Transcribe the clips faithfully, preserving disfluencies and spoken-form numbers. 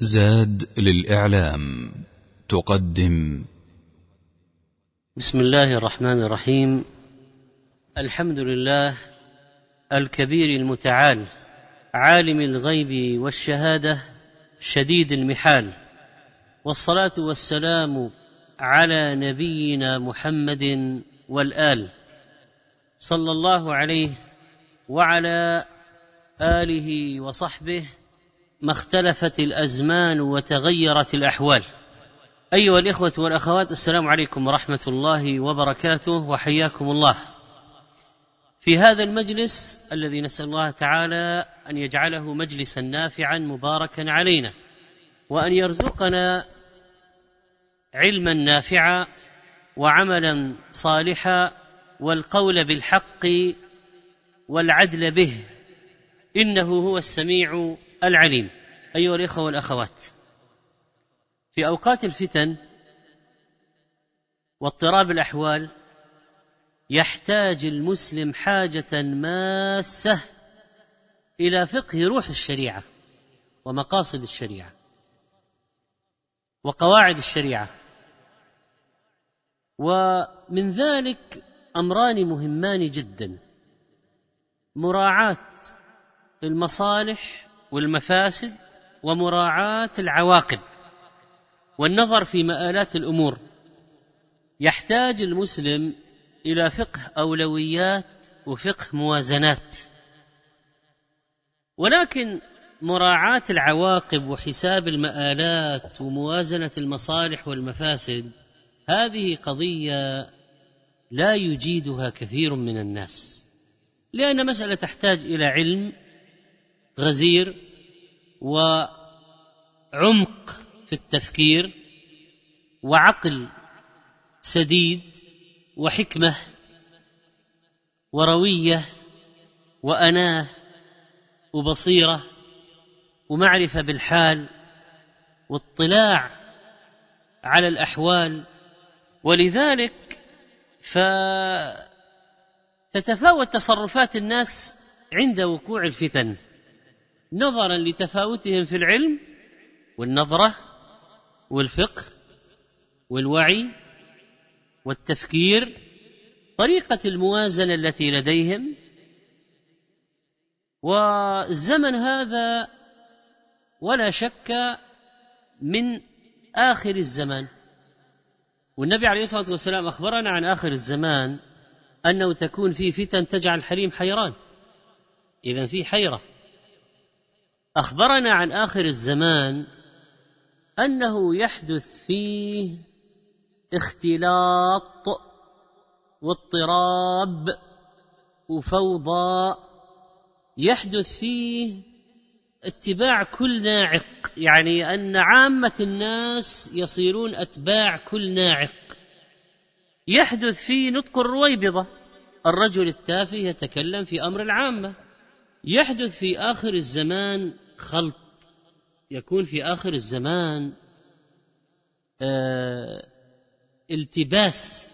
زاد للإعلام تقدم. بسم الله الرحمن الرحيم. الحمد لله الكبير المتعال، عالم الغيب والشهادة، شديد المحال، والصلاة والسلام على نبينا محمد والآل، صلى الله عليه وعلى آله وصحبه، ما اختلفت الأزمان وتغيرت الأحوال. أيها الإخوة والأخوات، السلام عليكم ورحمة الله وبركاته، وحياكم الله في هذا المجلس الذي نسأل الله تعالى أن يجعله مجلسا نافعا مباركا علينا، وأن يرزقنا علما نافعا وعملا صالحا والقول بالحق والعدل به، إنه هو السميع العليم. أيها الإخوة والأخوات، في أوقات الفتن واضطراب الأحوال يحتاج المسلم حاجة ماسة إلى فقه روح الشريعة ومقاصد الشريعة وقواعد الشريعة، ومن ذلك أمران مهمان جدا: مراعاة المصالح والمفاسد، ومراعاة العواقب، والنظر في مآلات الأمور. يحتاج المسلم إلى فقه أولويات وفقه موازنات، ولكن مراعاة العواقب وحساب المآلات وموازنة المصالح والمفاسد هذه قضية لا يجيدها كثير من الناس، لأن مسألة تحتاج إلى علم غزير وعمق في التفكير وعقل سديد وحكمة وروية وأناة وبصيرة ومعرفة بالحال واطلاع على الأحوال. ولذلك فتتفاوت تصرفات الناس عند وقوع الفتن نظرا لتفاوتهم في العلم والنظرة والفقه والوعي والتفكير، طريقة الموازنة التي لديهم. والزمن هذا ولا شك من آخر الزمان، والنبي عليه الصلاة والسلام أخبرنا عن آخر الزمان أنه تكون فيه فتن تجعل الحريم حيران، إذن فيه حيرة. أخبرنا عن آخر الزمان أنه يحدث فيه اختلاط واضطراب وفوضى، يحدث فيه اتباع كل ناعق، يعني أن عامة الناس يصيرون أتباع كل ناعق. يحدث فيه نطق الرويبضة، الرجل التافه يتكلم في أمر العامة. يحدث في آخر الزمان خلط، يكون في آخر الزمان آه التباس،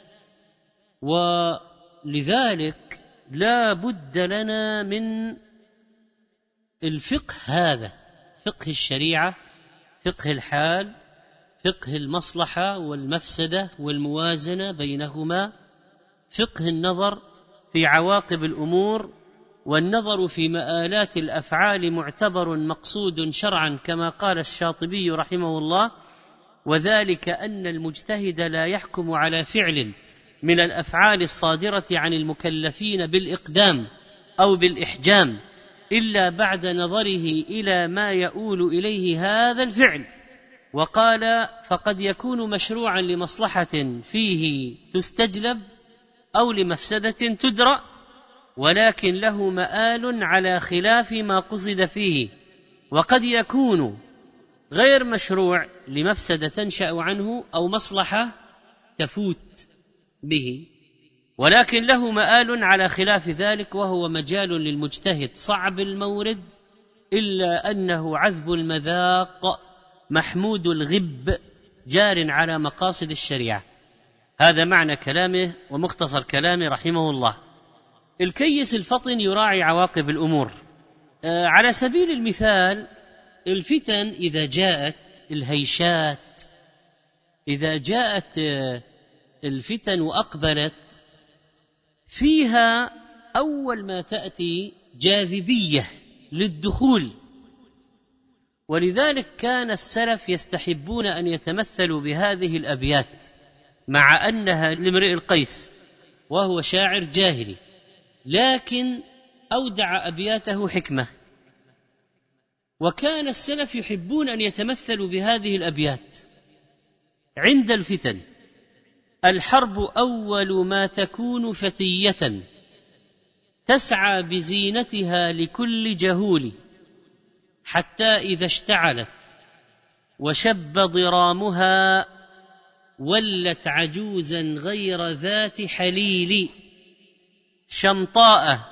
ولذلك لا بد لنا من الفقه هذا، فقه الشريعة، فقه الحال، فقه المصلحة والمفسدة والموازنة بينهما، فقه النظر في عواقب الأمور، والنظر في مآلات الأفعال معتبر مقصود شرعا، كما قال الشاطبي رحمه الله: وذلك أن المجتهد لا يحكم على فعل من الأفعال الصادرة عن المكلفين بالإقدام أو بالإحجام إلا بعد نظره إلى ما يؤول إليه هذا الفعل. وقال: فقد يكون مشروعا لمصلحة فيه تستجلب أو لمفسدة تدرأ، ولكن له مآل على خلاف ما قصد فيه، وقد يكون غير مشروع لمفسدة تنشأ عنه أو مصلحة تفوت به، ولكن له مآل على خلاف ذلك، وهو مجال للمجتهد صعب المورد، إلا أنه عذب المذاق محمود الغب جار على مقاصد الشريعة. هذا معنى كلامه ومختصر كلامه رحمه الله. الكيس الفطن يراعي عواقب الأمور. آه على سبيل المثال الفتن إذا جاءت الهيشات، إذا جاءت الفتن وأقبلت فيها، أول ما تأتي جاذبية للدخول. ولذلك كان السلف يستحبون أن يتمثلوا بهذه الأبيات، مع أنها لامرئ القيس وهو شاعر جاهلي، لكن أودع أبياته حكمة. وكان السلف يحبون أن يتمثلوا بهذه الأبيات عند الفتن: الحرب أول ما تكون فتية، تسعى بزينتها لكل جهول، حتى إذا اشتعلت وشب ضرامها، ولت عجوزا غير ذات حليل، شمطاء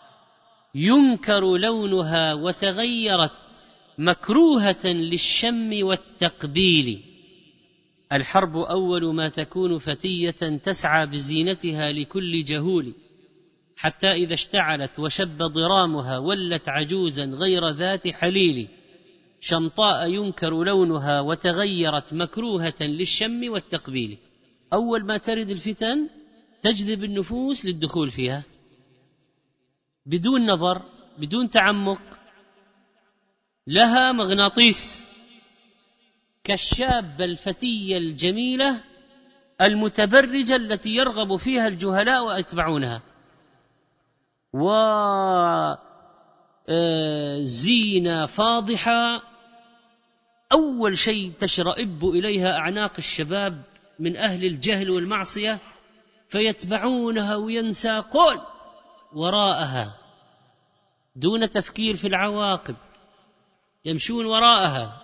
ينكر لونها وتغيرت مكروهة للشم والتقبيل. الحرب أول ما تكون فتية، تسعى بزينتها لكل جهول، حتى إذا اشتعلت وشب ضرامها، ولت عجوزا غير ذات حليل، شمطاء ينكر لونها وتغيرت مكروهة للشم والتقبيل. أول ما ترد الفتن تجذب النفوس للدخول فيها بدون نظر، بدون تعمق، لها مغناطيس، كالشابة الفتية الجميلة المتبرجة التي يرغب فيها الجهلاء ويتبعونها، وزينة فاضحة أول شيء تشرئب إليها أعناق الشباب من أهل الجهل والمعصية، فيتبعونها وينساقون وراءها دون تفكير في العواقب، يمشون وراءها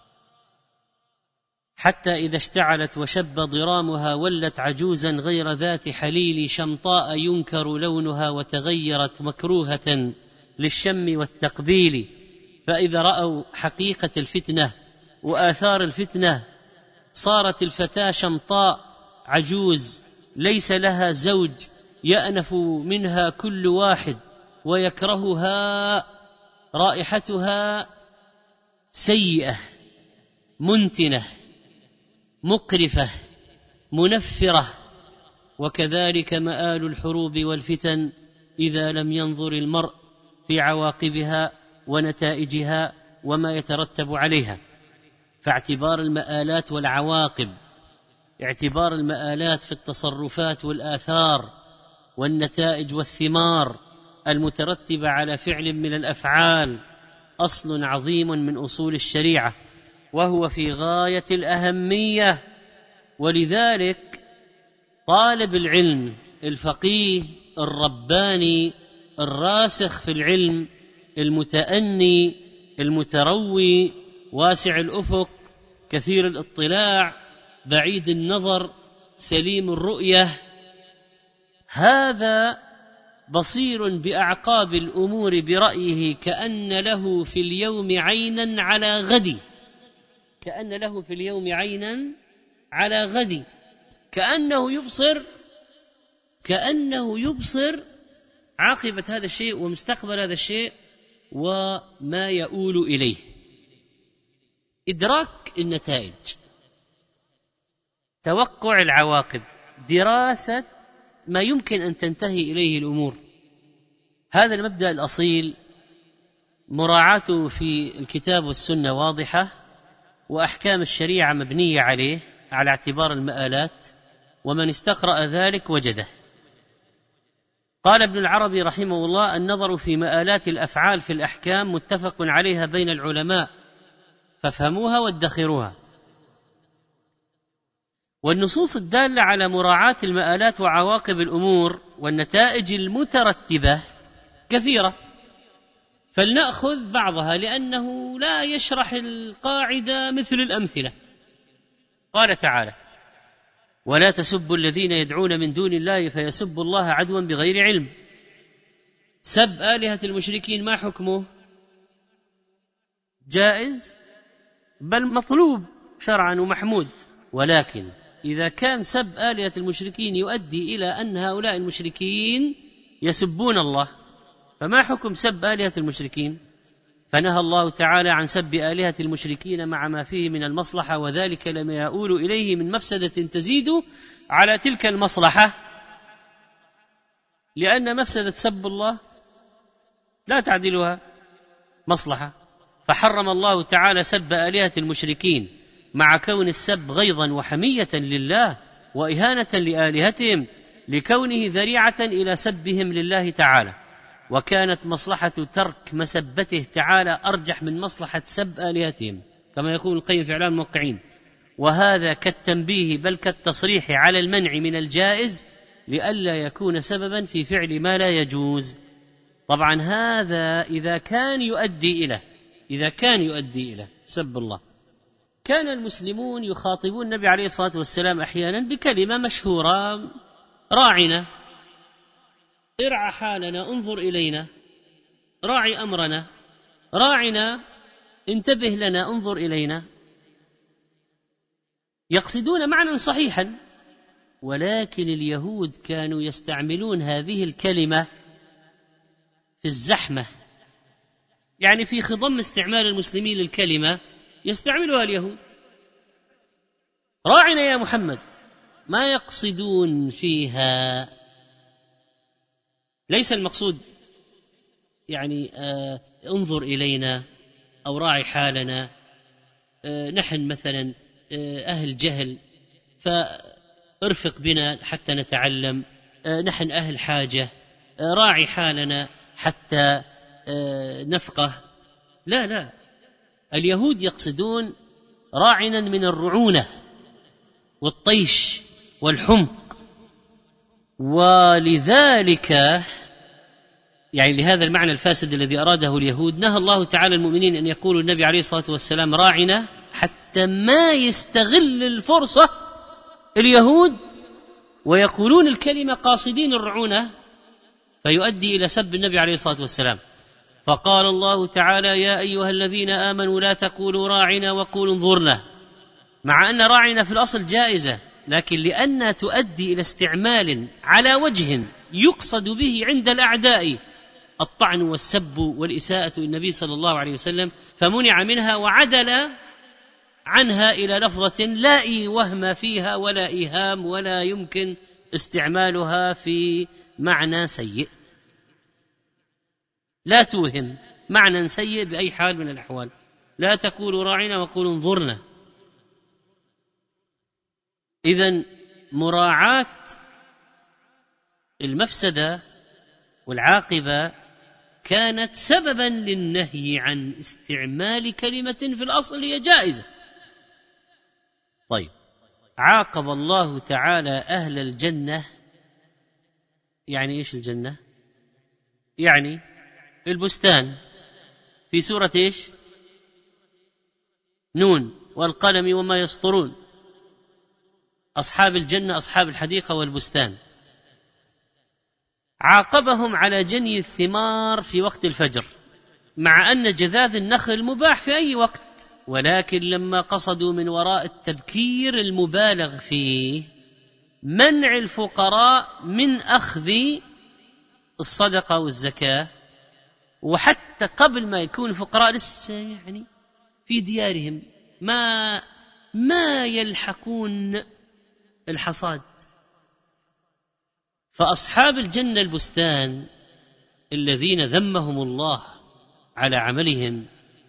حتى إذا اشتعلت وشب ضرامها، ولت عجوزا غير ذات حليل، شمطاء ينكر لونها وتغيرت مكروهة للشم والتقبيل. فإذا رأوا حقيقة الفتنة وآثار الفتنة، صارت الفتاة شمطاء عجوز ليس لها زوج، يأنف منها كل واحد ويكرهها، رائحتها سيئة منتنة مقرفة منفرة. وكذلك مآل الحروب والفتن إذا لم ينظر المرء في عواقبها ونتائجها وما يترتب عليها. فاعتبار المآلات والعواقب، اعتبار المآلات في التصرفات والآثار والنتائج والثمار المترتبة على فعل من الأفعال، أصل عظيم من أصول الشريعة، وهو في غاية الأهمية. ولذلك طالب العلم الفقيه الرباني الراسخ في العلم، المتأني المتروي واسع الأفق كثير الاطلاع بعيد النظر سليم الرؤية، هذا بصير بأعقاب الأمور برأيه، كأن له في اليوم عينا على غد، كأن له في اليوم عينا على غد، كأنه يبصر كأنه يبصر عاقبة هذا الشيء ومستقبل هذا الشيء وما يؤول إليه. إدراك النتائج، توقع العواقب، دراسة ما يمكن أن تنتهي إليه الأمور، هذا المبدأ الأصيل مراعاته في الكتاب والسنة واضحة، وأحكام الشريعة مبنية عليه على اعتبار المآلات، ومن استقرأ ذلك وجده. قال ابن العربي رحمه الله: النظر في مآلات الأفعال في الأحكام متفق عليها بين العلماء، فافهموها وادخروها. والنصوص الدالة على مراعاة المآلات وعواقب الأمور والنتائج المترتبة كثيرة، فلنأخذ بعضها لأنه لا يشرح القاعدة مثل الأمثلة. قال تعالى: ولا تسبوا الذين يدعون من دون الله فيسبوا الله عدوا بغير علم. سب آلهة المشركين ما حكمه؟ جائز بل مطلوب شرعا ومحمود، ولكن إذا كان سب آلهة المشركين يؤدي إلى أن هؤلاء المشركين يسبون الله، فما حكم سب آلهة المشركين؟ فنهى الله تعالى عن سب آلهة المشركين مع ما فيه من المصلحة، وذلك لما يؤول إليه من مفسدة تزيد على تلك المصلحة، لأن مفسدة سب الله لا تعدلها مصلحة، فحرم الله تعالى سب آلهة المشركين مع كون السب غيظا وحمية لله وإهانة لآلهتهم، لكونه ذريعة إلى سبهم لله تعالى، وكانت مصلحة ترك مسبته تعالى أرجح من مصلحة سب آلهتهم، كما يقول القيم في إعلام الموقعين. وهذا كالتنبيه بل كالتصريح على المنع من الجائز لئلا يكون سببا في فعل ما لا يجوز. طبعا هذا إذا كان يؤدي إلى إذا كان يؤدي إلى سب الله. كان المسلمون يخاطبون النبي عليه الصلاة والسلام أحيانا بكلمة مشهورة: راعنا، ارعى حالنا، انظر إلينا، راعي أمرنا، راعنا، انتبه لنا، انظر إلينا. يقصدون معنى صحيحا، ولكن اليهود كانوا يستعملون هذه الكلمة في الزحمة، يعني في خضم استعمال المسلمين للكلمة يستعملها اليهود. راعنا يا محمد، ما يقصدون فيها، ليس المقصود يعني آه انظر إلينا أو راعي حالنا. آه نحن مثلا آه أهل جهل فارفق بنا حتى نتعلم، آه نحن أهل حاجة، آه راعي حالنا حتى آه نفقه. لا لا، اليهود يقصدون راعنا من الرعونة والطيش والحمق، ولذلك يعني لهذا المعنى الفاسد الذي أراده اليهود نهى الله تعالى المؤمنين أن يقولوا النبي عليه الصلاة والسلام راعنا، حتى ما يستغل الفرصة اليهود ويقولون الكلمة قاصدين الرعونة فيؤدي إلى سب النبي عليه الصلاة والسلام. فقال الله تعالى: يا أيها الذين آمنوا لا تقولوا راعنا وقولوا انظرنا، مع أن راعنا في الأصل جائزة، لكن لأنها تؤدي إلى استعمال على وجه يقصد به عند الأعداء الطعن والسب والإساءة للنبي صلى الله عليه وسلم فمنع منها وعدل عنها إلى لفظة لا وهم فيها ولا إيهام ولا يمكن استعمالها في معنى سيء، لا توهم معنى سيء بأي حال من الأحوال. لا تقولوا راعنا وقولوا انظرنا. إذن مراعاة المفسدة والعاقبة كانت سببا للنهي عن استعمال كلمة في الأصل هي جائزة. طيب، عاقب الله تعالى أهل الجنة، يعني إيش الجنة؟ يعني البستان في سورة إيش؟ نون والقلم وما يسطرون. أصحاب الجنة أصحاب الحديقة والبستان، عاقبهم على جني الثمار في وقت الفجر، مع أن جذاذ النخل مباح في أي وقت، ولكن لما قصدوا من وراء التبكير المبالغ فيه منع الفقراء من أخذ الصدقة والزكاة، وحتى قبل ما يكون الفقراء لسه يعني في ديارهم ما ما يلحقون الحصاد. فأصحاب الجنة البستان الذين ذمهم الله على عملهم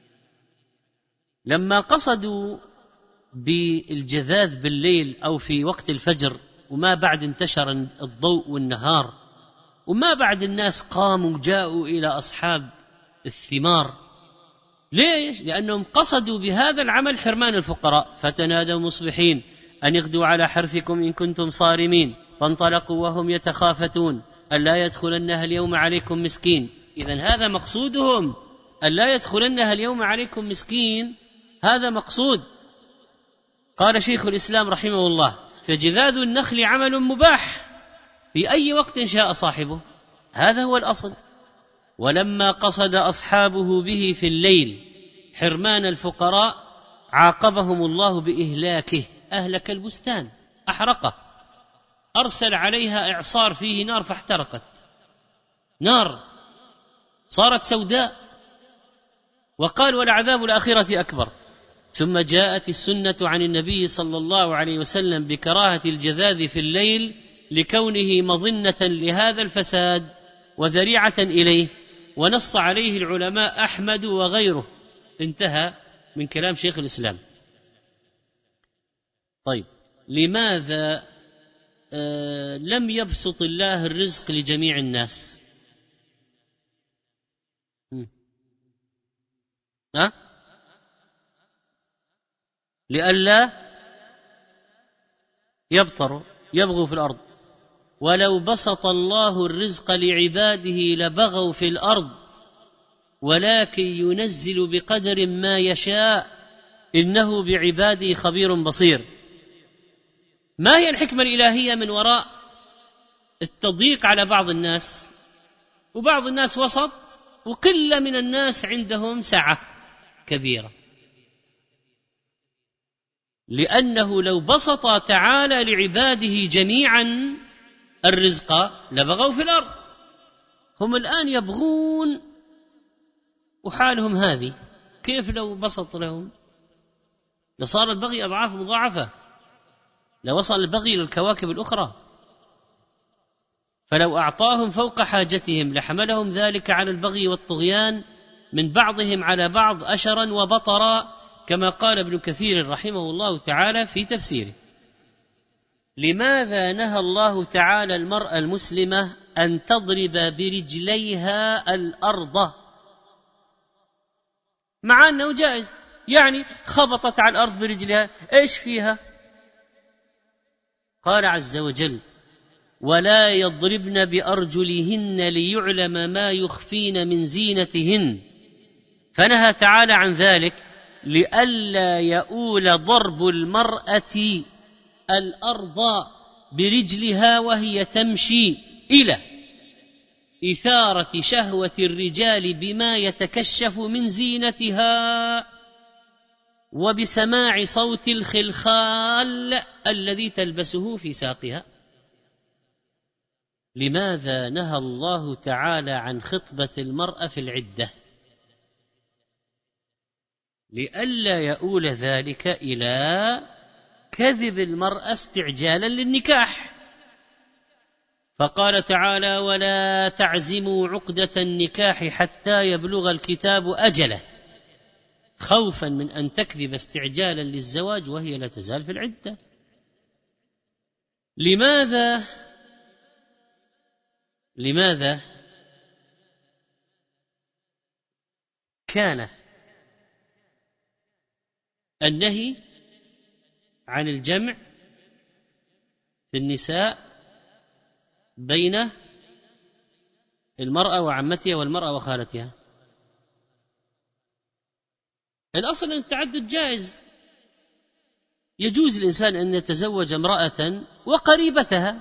لما قصدوا بالجذاذ بالليل أو في وقت الفجر وما بعد انتشر الضوء والنهار وما بعد الناس قاموا جاءوا إلى أصحاب الثمار، ليش؟ لأنهم قصدوا بهذا العمل حرمان الفقراء. فتنادوا مصبحين أن اغدوا على حرثكم إن كنتم صارمين، فانطلقوا وهم يتخافتون ألا يدخلنها اليوم عليكم مسكين. إذن هذا مقصودهم، ألا يدخلنها اليوم عليكم مسكين، هذا مقصود. قال شيخ الإسلام رحمه الله: فجذاذ النخل عمل مباح في أي وقت شاء صاحبه، هذا هو الأصل. ولما قصد أصحابه به في الليل حرمان الفقراء عاقبهم الله بإهلاكه، أهلك البستان، أحرقه، أرسل عليها إعصار فيه نار فاحترقت، نار صارت سوداء. وقال ولعذاب الآخرة أكبر. ثم جاءت السنة عن النبي صلى الله عليه وسلم بكراهة الجذاذ في الليل لكونه مظنة لهذا الفساد وذريعة إليه، ونص عليه العلماء أحمد وغيره. انتهى من كلام شيخ الإسلام. طيب، لماذا آه لم يبسط الله الرزق لجميع الناس؟ ها؟ لئلا يبطروا يبغوا في الأرض. ولو بسط الله الرزق لعباده لبغوا في الأرض، ولكن ينزل بقدر ما يشاء، إنه بعباده خبير بصير. ما هي الحكمة الإلهية من وراء التضييق على بعض الناس؟ وبعض الناس وسط، وقلة من الناس عندهم سعة كبيرة. لأنه لو بسط تعالى لعباده جميعا الرزق لبغوا في الأرض. هم الآن يبغون وحالهم هذه، كيف لو بسط لهم؟ لصار البغي أضعاف مضاعفة، لوصل البغي للكواكب الأخرى. فلو أعطاهم فوق حاجتهم لحملهم ذلك على البغي والطغيان من بعضهم على بعض أشرا وبطرا، كما قال ابن كثير رحمه الله تعالى في تفسيره. لماذا نهى الله تعالى المرأة المسلمة أن تضرب برجليها الأرض مع أنه جائز؟ يعني خبطت على الأرض برجلها، إيش فيها؟ قال عز وجل: ولا يضربن بأرجلهن ليعلم ما يخفين من زينتهن. فنهى تعالى عن ذلك لئلا يؤول ضرب المرأة الأرض برجلها وهي تمشي إلى إثارة شهوة الرجال بما يتكشف من زينتها وبسماع صوت الخلخال الذي تلبسه في ساقها. لماذا نهى الله تعالى عن خطبة المرأة في العدة؟ لئلا يؤول ذلك إلى كذب المرأة استعجالا للنكاح. فقال تعالى: ولا تعزموا عقدة النكاح حتى يبلغ الكتاب أجله، خوفا من أن تكذب استعجالا للزواج وهي لا تزال في العدة. لماذا لماذا كان النهي عن الجمع في النساء بين المرأة وعمتها والمرأة وخالتها؟ الأصل أن التعدد جائز، يجوز الإنسان أن يتزوج امرأة وقريبتها،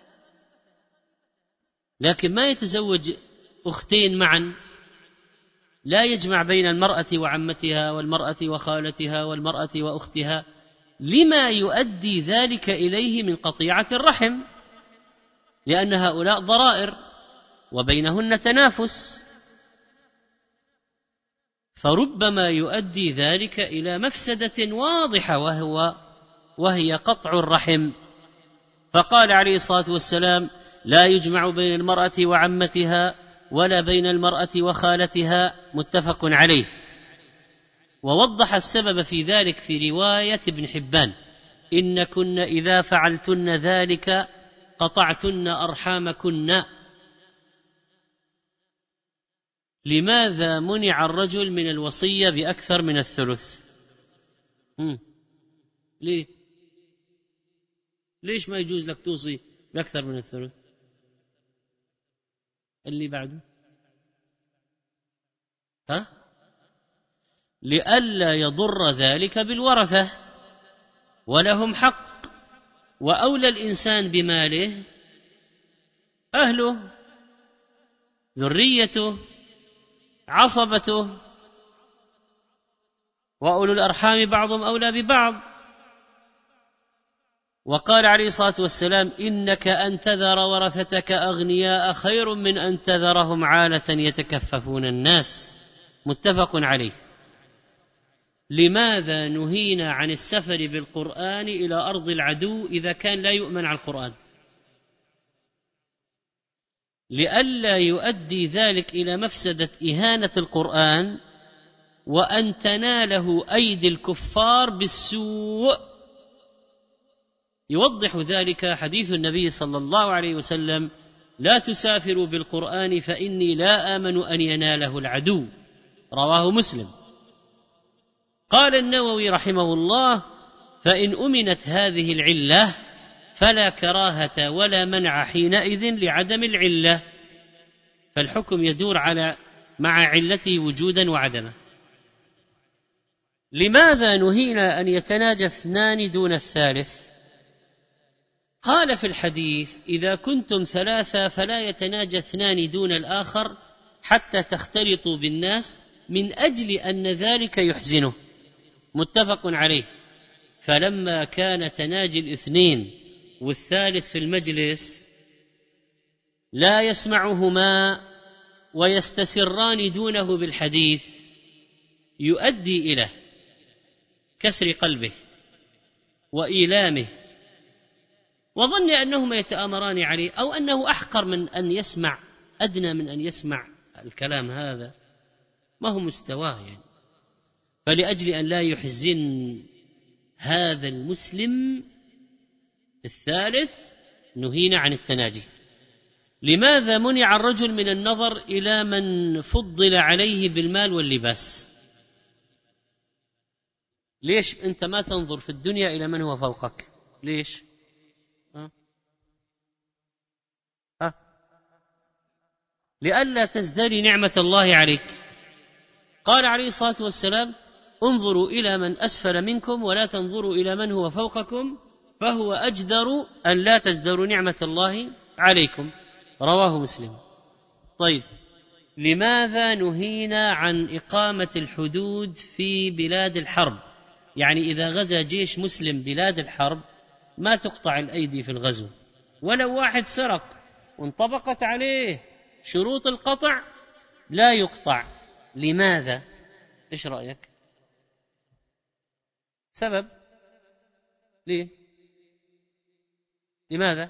لكن ما يتزوج أختين معا، لا يجمع بين المرأة وعمتها والمرأة وخالتها والمرأة وأختها، لما يؤدي ذلك إليه من قطيعة الرحم، لأن هؤلاء ضرائر وبينهن تنافس، فربما يؤدي ذلك إلى مفسدة واضحة وهو وهي قطع الرحم. فقال عليه الصلاة والسلام: لا يجمع بين المرأة وعمتها ولا بين المرأة وخالتها، متفق عليه. ووضح السبب في ذلك في رواية ابن حبان: إن كن إذا فعلتن ذلك قطعتن أرحامكن. لماذا منع الرجل من الوصية بأكثر من الثلث؟ هم. ليه؟ ليش ما يجوز لك توصي بأكثر من الثلث؟ اللي بعده ها؟ لئلا يضر ذلك بالورثة ولهم حق، وأولى الإنسان بماله أهله، ذريته، عصبته، وأولو الأرحام بعضهم أولى ببعض. وقال عليه الصلاة والسلام: إنك أن تذر ورثتك أغنياء خير من أن تذرهم عالة يتكففون الناس، متفق عليه. لماذا نهينا عن السفر بالقرآن إلى أرض العدو إذا كان لا يؤمن على القرآن؟ لئلا يؤدي ذلك إلى مفسدة إهانة القرآن وأن تناله أيدي الكفار بالسوء. يوضح ذلك حديث النبي صلى الله عليه وسلم: لا تسافروا بالقرآن فإني لا آمن أن يناله العدو، رواه مسلم. قال النووي رحمه الله: فإن أمنت هذه العلة فلا كراهة ولا منع حينئذ لعدم العلة، فالحكم يدور على مع علته وجودا وعدما. لماذا نهينا أن يتناجى اثنان دون الثالث؟ قال في الحديث: إذا كنتم ثلاثة فلا يتناجى اثنان دون الآخر حتى تختلطوا بالناس من أجل أن ذلك يحزنه، متفق عليه. فلما كان تناجي الاثنين والثالث في المجلس لا يسمعهما ويستسران دونه بالحديث يؤدي إلى كسر قلبه وإيلامه، وظن أنهما يتآمران عليه أو أنه أحقر من أن يسمع، أدنى من أن يسمع الكلام هذا، ما هو مستواه يعني. فلأجل أن لا يحزن هذا المسلم الثالث نهينا عن التناجي. لماذا منع الرجل من النظر إلى من فضل عليه بالمال واللباس؟ ليش أنت ما تنظر في الدنيا إلى من هو فوقك؟ ليش؟ ها؟ ها؟ لئلا تزدري نعمة الله عليك. قال عليه الصلاة والسلام: انظروا إلى من أسفل منكم ولا تنظروا إلى من هو فوقكم فهو أجدر أن لا تزدروا نعمة الله عليكم، رواه مسلم. طيب، لماذا نهينا عن إقامة الحدود في بلاد الحرب؟ يعني إذا غزا جيش مسلم بلاد الحرب ما تقطع الأيدي في الغزو، ولو واحد سرق وانطبقت عليه شروط القطع لا يقطع. لماذا؟ إيش رأيك؟ سبب؟ ليه؟ لماذا؟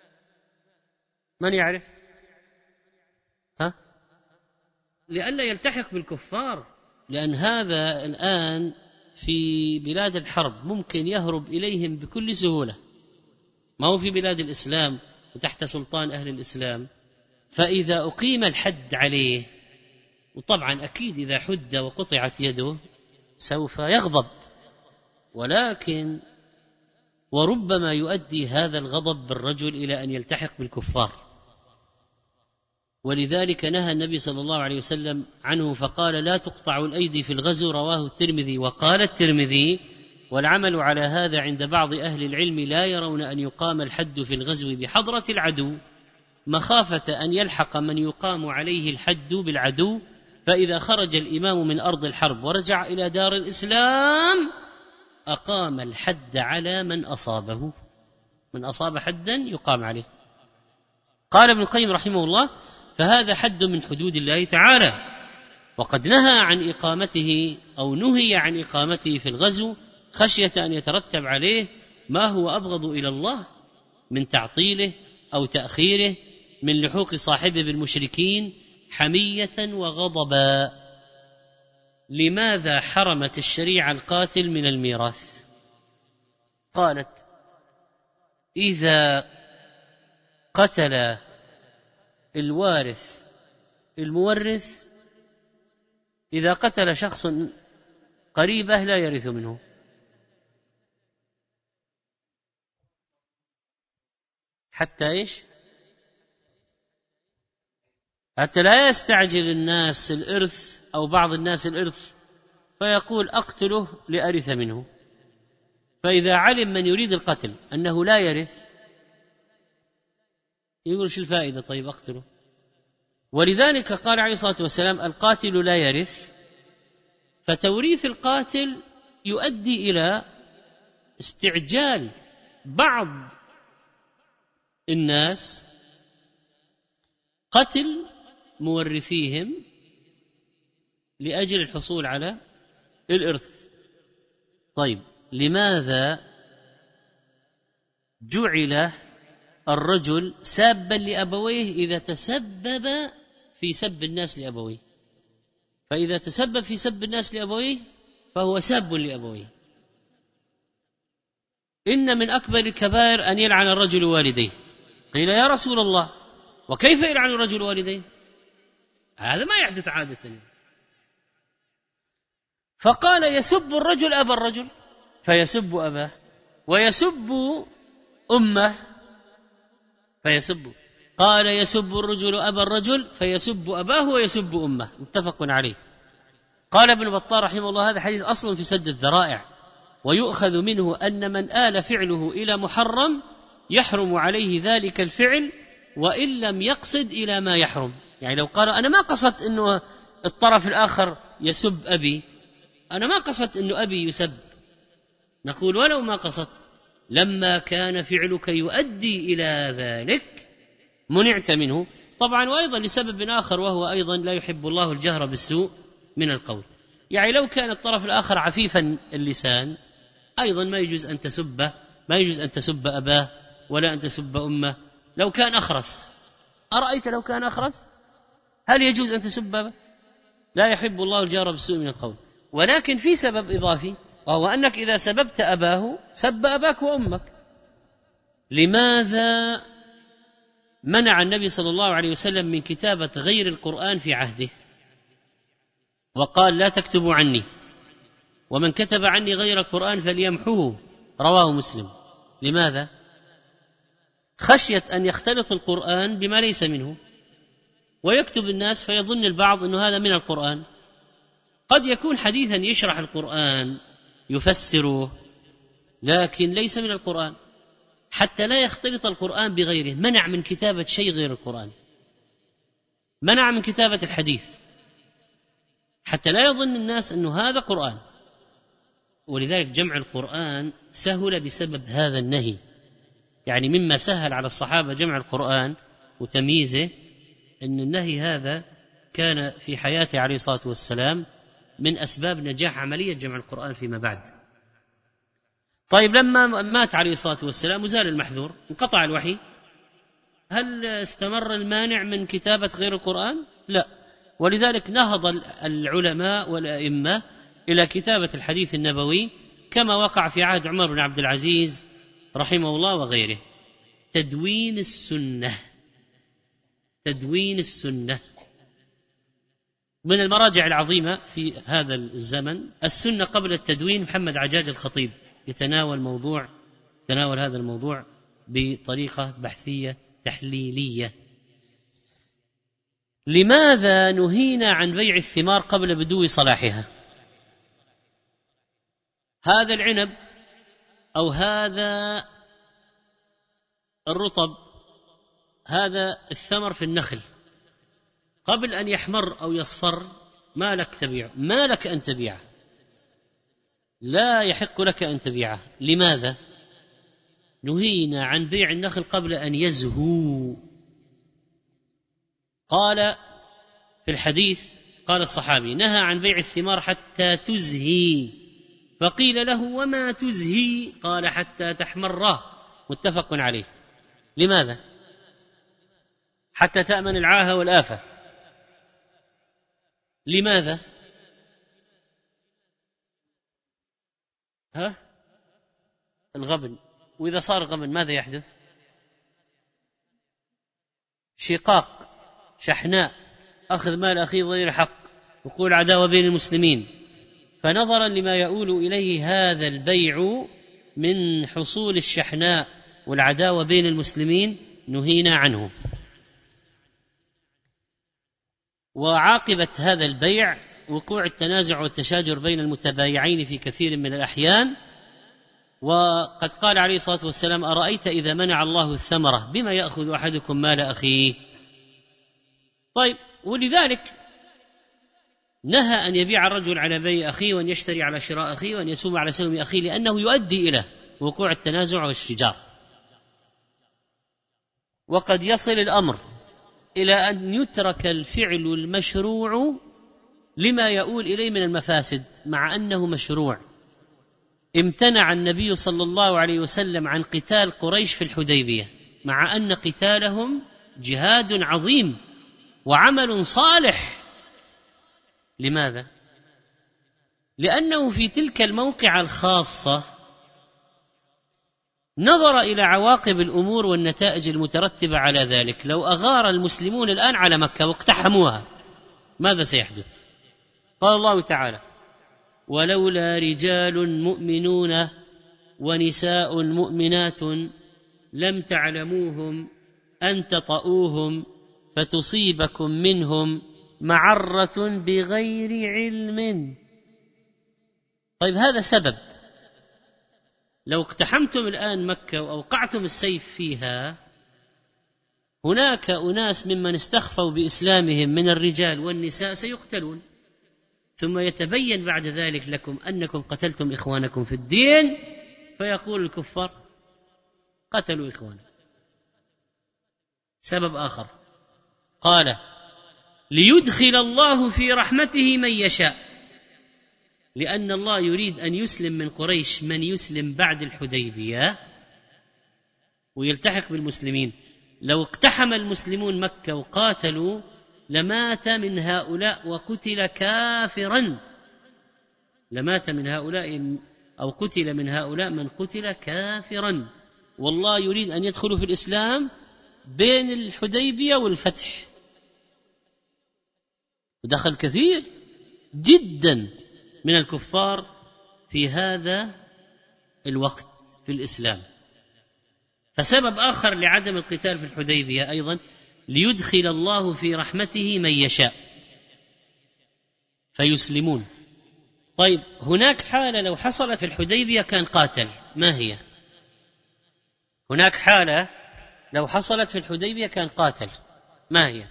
من يعرف؟ ها؟ لئلا يلتحق بالكفار، لأن هذا الآن في بلاد الحرب ممكن يهرب إليهم بكل سهولة، ما هو في بلاد الإسلام وتحت سلطان أهل الإسلام. فإذا أقيم الحد عليه، وطبعا أكيد إذا حد وقطعت يده سوف يغضب، ولكن وربما يؤدي هذا الغضب بالرجل إلى أن يلتحق بالكفار، ولذلك نهى النبي صلى الله عليه وسلم عنه فقال: لا تقطع الأيدي في الغزو، رواه الترمذي. وقال الترمذي: والعمل على هذا عند بعض أهل العلم لا يرون أن يقام الحد في الغزو بحضرة العدو مخافة أن يلحق من يقام عليه الحد بالعدو، فإذا خرج الإمام من أرض الحرب ورجع إلى دار الإسلام أقام الحد على من أصابه، من أصاب حدا يقام عليه. قال ابن القيم رحمه الله: فهذا حد من حدود الله تعالى، وقد نهى عن إقامته أو نهي عن إقامته في الغزو خشية أن يترتب عليه ما هو أبغض إلى الله من تعطيله أو تأخيره، من لحوق صاحبه بالمشركين حمية وغضبا. لماذا حرمت الشريعة القاتل من الميراث؟ قالت: إذا قتل الوارث المورث، إذا قتل شخص قريبه لا يرث منه. حتى إيش؟ حتى لا يستعجل الناس الإرث أو بعض الناس الإرث فيقول أقتله لأرث منه، فإذا علم من يريد القتل أنه لا يرث يقول: شو الفائدة؟ طيب أقتله. ولذلك قال عليه الصلاة والسلام: القاتل لا يرث. فتوريث القاتل يؤدي إلى استعجال بعض الناس قتل مورثيهم لأجل الحصول على الإرث. طيب لماذا جعل الرجل سابا لأبويه إذا تسبب في سب الناس لأبويه؟ فإذا تسبب في سب الناس لأبويه فهو ساب لأبويه. إن من أكبر الكبائر أن يلعن الرجل والديه. قيل يا رسول الله وكيف يلعن الرجل والديه؟ هذا ما يحدث عادة. فقال يسب الرجل أبا الرجل فيسب أباه، ويسب أمه فيسب. قال يسب الرجل أبا الرجل فيسب أباه ويسب أمه، متفق عليه. قال ابن بطال رحمه الله هذا حديث أصل في سد الذرائع، ويؤخذ منه أن من آل فعله إلى محرم يحرم عليه ذلك الفعل وإن لم يقصد إلى ما يحرم. يعني لو قال أنا ما قصدت أنه الطرف الآخر يسب أبي، أنا ما قصدت أنه أبي يسب، نقول ولو ما قصدت لما كان فعلك يؤدي إلى ذلك منعت منه. طبعا وأيضا لسبب آخر، وهو أيضا لا يحب الله الجهر بالسوء من القول. يعني لو كان الطرف الآخر عفيفا اللسان أيضا ما يجوز أن تسبه، ما يجوز أن تسب أباه ولا أن تسب أمه. لو كان أخرس، أرأيت لو كان أخرس هل يجوز أن تسب أباه؟ لا يحب الله الجهر بالسوء من القول. ولكن في سبب إضافي، وهو أنك إذا سببت أباه سب أباك وأمك. لماذا منع النبي صلى الله عليه وسلم من كتابة غير القرآن في عهده، وقال لا تكتبوا عني، ومن كتب عني غير القرآن فليمحوه؟ رواه مسلم. لماذا؟ خشية أن يختلط القرآن بما ليس منه ويكتب الناس فيظن البعض أنه هذا من القرآن. قد يكون حديثا يشرح القرآن يفسره لكن ليس من القرآن، حتى لا يختلط القرآن بغيره. منع من كتابة شيء غير القرآن، منع من كتابة الحديث حتى لا يظن الناس أنه هذا قرآن. ولذلك جمع القرآن سهل بسبب هذا النهي. يعني مما سهل على الصحابة جمع القرآن وتمييزه أن النهي هذا كان في حياته عليه الصلاة والسلام من أسباب نجاح عملية جمع القرآن فيما بعد. طيب لما مات عليه الصلاة والسلام وزال المحذور، انقطع الوحي، هل استمر المانع من كتابة غير القرآن؟ لا. ولذلك نهض العلماء والأئمة إلى كتابة الحديث النبوي كما وقع في عهد عمر بن عبد العزيز رحمه الله وغيره. تدوين السنة، تدوين السنة من المراجع العظيمة في هذا الزمن. السنة قبل التدوين محمد عجاج الخطيب يتناول موضوع تناول هذا الموضوع بطريقة بحثية تحليلية. لماذا نهينا عن بيع الثمار قبل بدو صلاحها؟ هذا العنب أو هذا الرطب، هذا الثمر في النخل، قبل أن يحمر أو يصفر ما لك تبيعه، ما لك أن تبيعه، لا يحق لك أن تبيعه. لماذا؟ نهينا عن بيع النخل قبل أن يزهو. قال في الحديث، قال الصحابي نهى عن بيع الثمار حتى تزهي، فقيل له وما تزهي؟ قال حتى تحمر، متفق عليه. لماذا؟ حتى تأمن العاهة والآفة. لماذا؟ ها؟ الغبن. وإذا صار غبن ماذا يحدث؟ شقاق، شحناء، أخذ مال أخيه غير حق، وقوع عداوة بين المسلمين. فنظرا لما يؤول إليه هذا البيع من حصول الشحناء والعداوة بين المسلمين نهينا عنه. وعاقبة هذا البيع وقوع التنازع والتشاجر بين المتبايعين في كثير من الأحيان. وقد قال عليه الصلاة والسلام أرأيت إذا منع الله الثمرة بما يأخذ أحدكم مال أخيه؟ طيب، ولذلك نهى أن يبيع الرجل على بيع أخيه وأن يشتري على شراء أخيه وأن يسوم على سوم أخيه، لأنه يؤدي إلى وقوع التنازع والشجار. وقد يصل الأمر إلى أن يترك الفعل المشروع لما يؤول إليه من المفاسد مع أنه مشروع. امتنع النبي صلى الله عليه وسلم عن قتال قريش في الحديبية، مع أن قتالهم جهاد عظيم وعمل صالح. لماذا؟ لأنه في تلك الموقعة الخاصة نظر إلى عواقب الأمور والنتائج المترتبة على ذلك. لو أغار المسلمون الآن على مكة واقتحموها ماذا سيحدث؟ قال الله تعالى: ولولا رجال مؤمنون ونساء مؤمنات لم تعلموهم أن تطؤوهم فتصيبكم منهم معرة بغير علم. طيب هذا سبب. لو اقتحمتم الآن مكة وأوقعتم السيف فيها، هناك أناس ممن استخفوا بإسلامهم من الرجال والنساء سيقتلون، ثم يتبين بعد ذلك لكم أنكم قتلتم إخوانكم في الدين، فيقول الكفار قتلوا إخوانا. سبب آخر قال: ليدخل الله في رحمته من يشاء، لأن الله يريد أن يسلم من قريش من يسلم بعد الحديبية ويلتحق بالمسلمين. لو اقتحم المسلمون مكة وقاتلوا لمات من هؤلاء وقتل كافرا، لمات من هؤلاء أو قتل من هؤلاء من قتل كافرا، والله يريد أن يدخلوا في الإسلام بين الحديبية والفتح. ودخل كثير جدا من الكفار في هذا الوقت في الإسلام. فسبب آخر لعدم القتال في الحديبية أيضا: ليدخل الله في رحمته من يشاء فيسلمون. طيب هناك حالة لو حصل في الحديبية كان قاتل، ما هي؟ هناك حالة لو حصلت في الحديبية كان قاتل، ما هي؟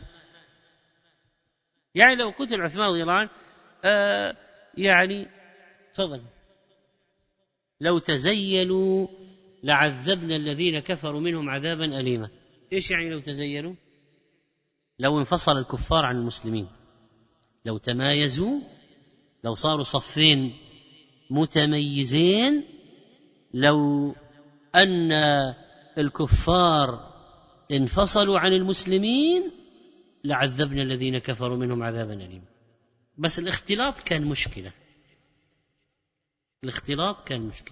يعني لو قتل عثمان رضي الله عنه آه يعني تفضل، لو تزيلوا لعذبنا الذين كفروا منهم عذابا أليما. إيش يعني لو تزيلوا؟ لو انفصل الكفار عن المسلمين، لو تمايزوا، لو صاروا صفين متميزين، لو أن الكفار انفصلوا عن المسلمين لعذبنا الذين كفروا منهم عذابا أليما. بس الاختلاط كان مشكلة، الاختلاط كان مشكلة.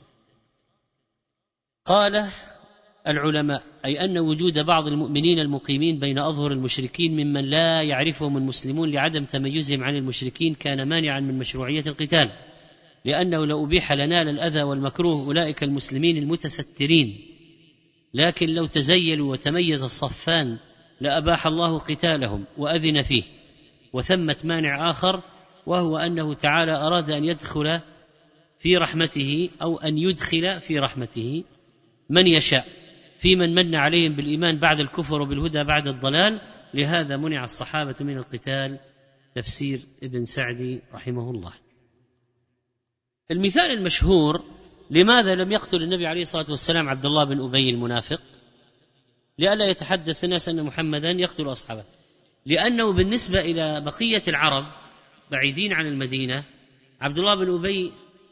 قال العلماء: أي أن وجود بعض المؤمنين المقيمين بين أظهر المشركين ممن لا يعرفهم المسلمون لعدم تميزهم عن المشركين كان مانعا من مشروعية القتال، لأنه لو أبيح لنال الأذى والمكروه أولئك المسلمين المتسترين، لكن لو تزيلوا وتميز الصفان لأباح الله قتالهم وأذن فيه. وثمة مانع آخر، وهو أنه تعالى أراد أن يدخل في رحمته أو أن يدخل في رحمته من يشاء في من من عليهم بالإيمان بعد الكفر وبالهدى بعد الضلال، لهذا منع الصحابة من القتال. تفسير ابن سعدي رحمه الله. المثال المشهور: لماذا لم يقتل النبي عليه الصلاة والسلام عبد الله بن أبي المنافق؟ لئلا يتحدث الناس أن محمدا يقتل أصحابه. لأنه بالنسبة إلى بقية العرب بعيدين عن المدينة، عبد الله بن أبي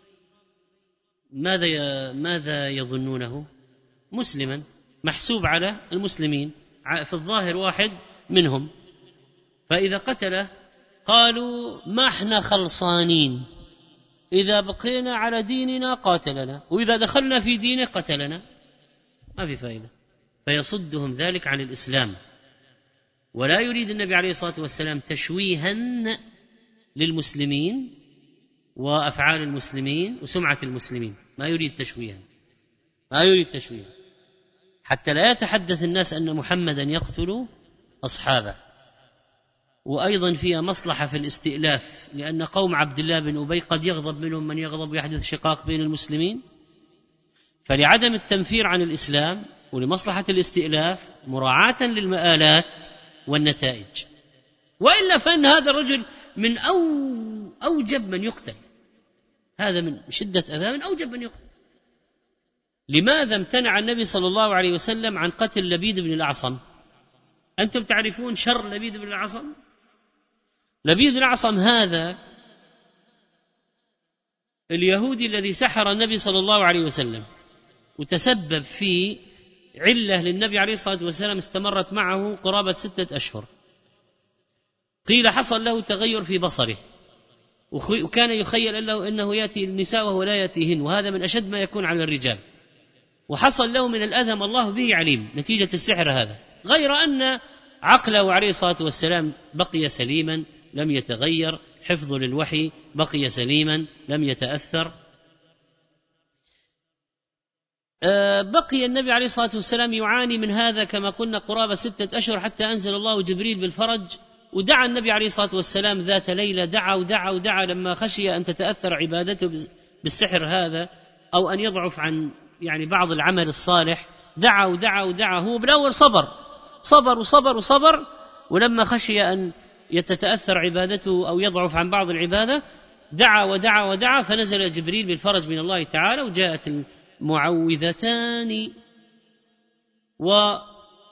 ماذا ماذا يظنونه؟ مسلما محسوب على المسلمين، في الظاهر واحد منهم، فإذا قتله قالوا ما احنا خلصانين، إذا بقينا على ديننا قاتلنا، وإذا دخلنا في دينه قتلنا، ما في فائدة. فيصدهم ذلك عن الإسلام. ولا يريد النبي عليه الصلاة والسلام تشويها للمسلمين وأفعال المسلمين وسمعة المسلمين، ما يريد تشويها، ما يريد تشويها، حتى لا يتحدث الناس أن محمدا يقتل أصحابه. وأيضا فيها مصلحة في الاستئلاف، لأن قوم عبد الله بن أبي قد يغضب منهم من يغضب ويحدث شقاق بين المسلمين، فلعدم التنفير عن الإسلام ولمصلحة الاستئلاف مراعاة للمآلات والنتائج. وإلا فإن هذا الرجل من أو أوجب من يقتل، هذا من شدة أذى من أوجب من يقتل. لماذا امتنع النبي صلى الله عليه وسلم عن قتل لبيد بن الأعصم؟ أنتم تعرفون شر لبيد بن الأعصم؟ لبيد بن الأعصم هذا اليهودي الذي سحر النبي صلى الله عليه وسلم وتسبب في علة للنبي عليه الصلاة والسلام استمرت معه قرابة ستة أشهر، قيل حصل له تغير في بصره، وكان يخيل له أنه يأتي النساء وهو لا يأتيهن، وهذا من أشد ما يكون على الرجال، وحصل له من الأذى ما الله به عليم نتيجة السحر هذا، غير أن عقله عليه الصلاة والسلام بقي سليما لم يتغير، حفظه للوحي بقي سليما لم يتأثر. بقي النبي عليه الصلاة والسلام يعاني من هذا كما قلنا قرابة ستة أشهر، حتى أنزل الله جبريل بالفرج، ودعا النبي عليه الصلاة والسلام ذات ليلة، دعا ودعا ودعا لما خشي أن تتأثر عبادته بالسحر هذا أو أن يضعف عن يعني بعض العمل الصالح، دعا ودعا ودعا. هو بالأول صبر صبر وصبر وصبر، ولما خشي أن يتتأثر عبادته أو يضعف عن بعض العبادة دعا ودعا ودعا، فنزل جبريل بالفرج من الله تعالى، وجاءت المعوذتان، ورقى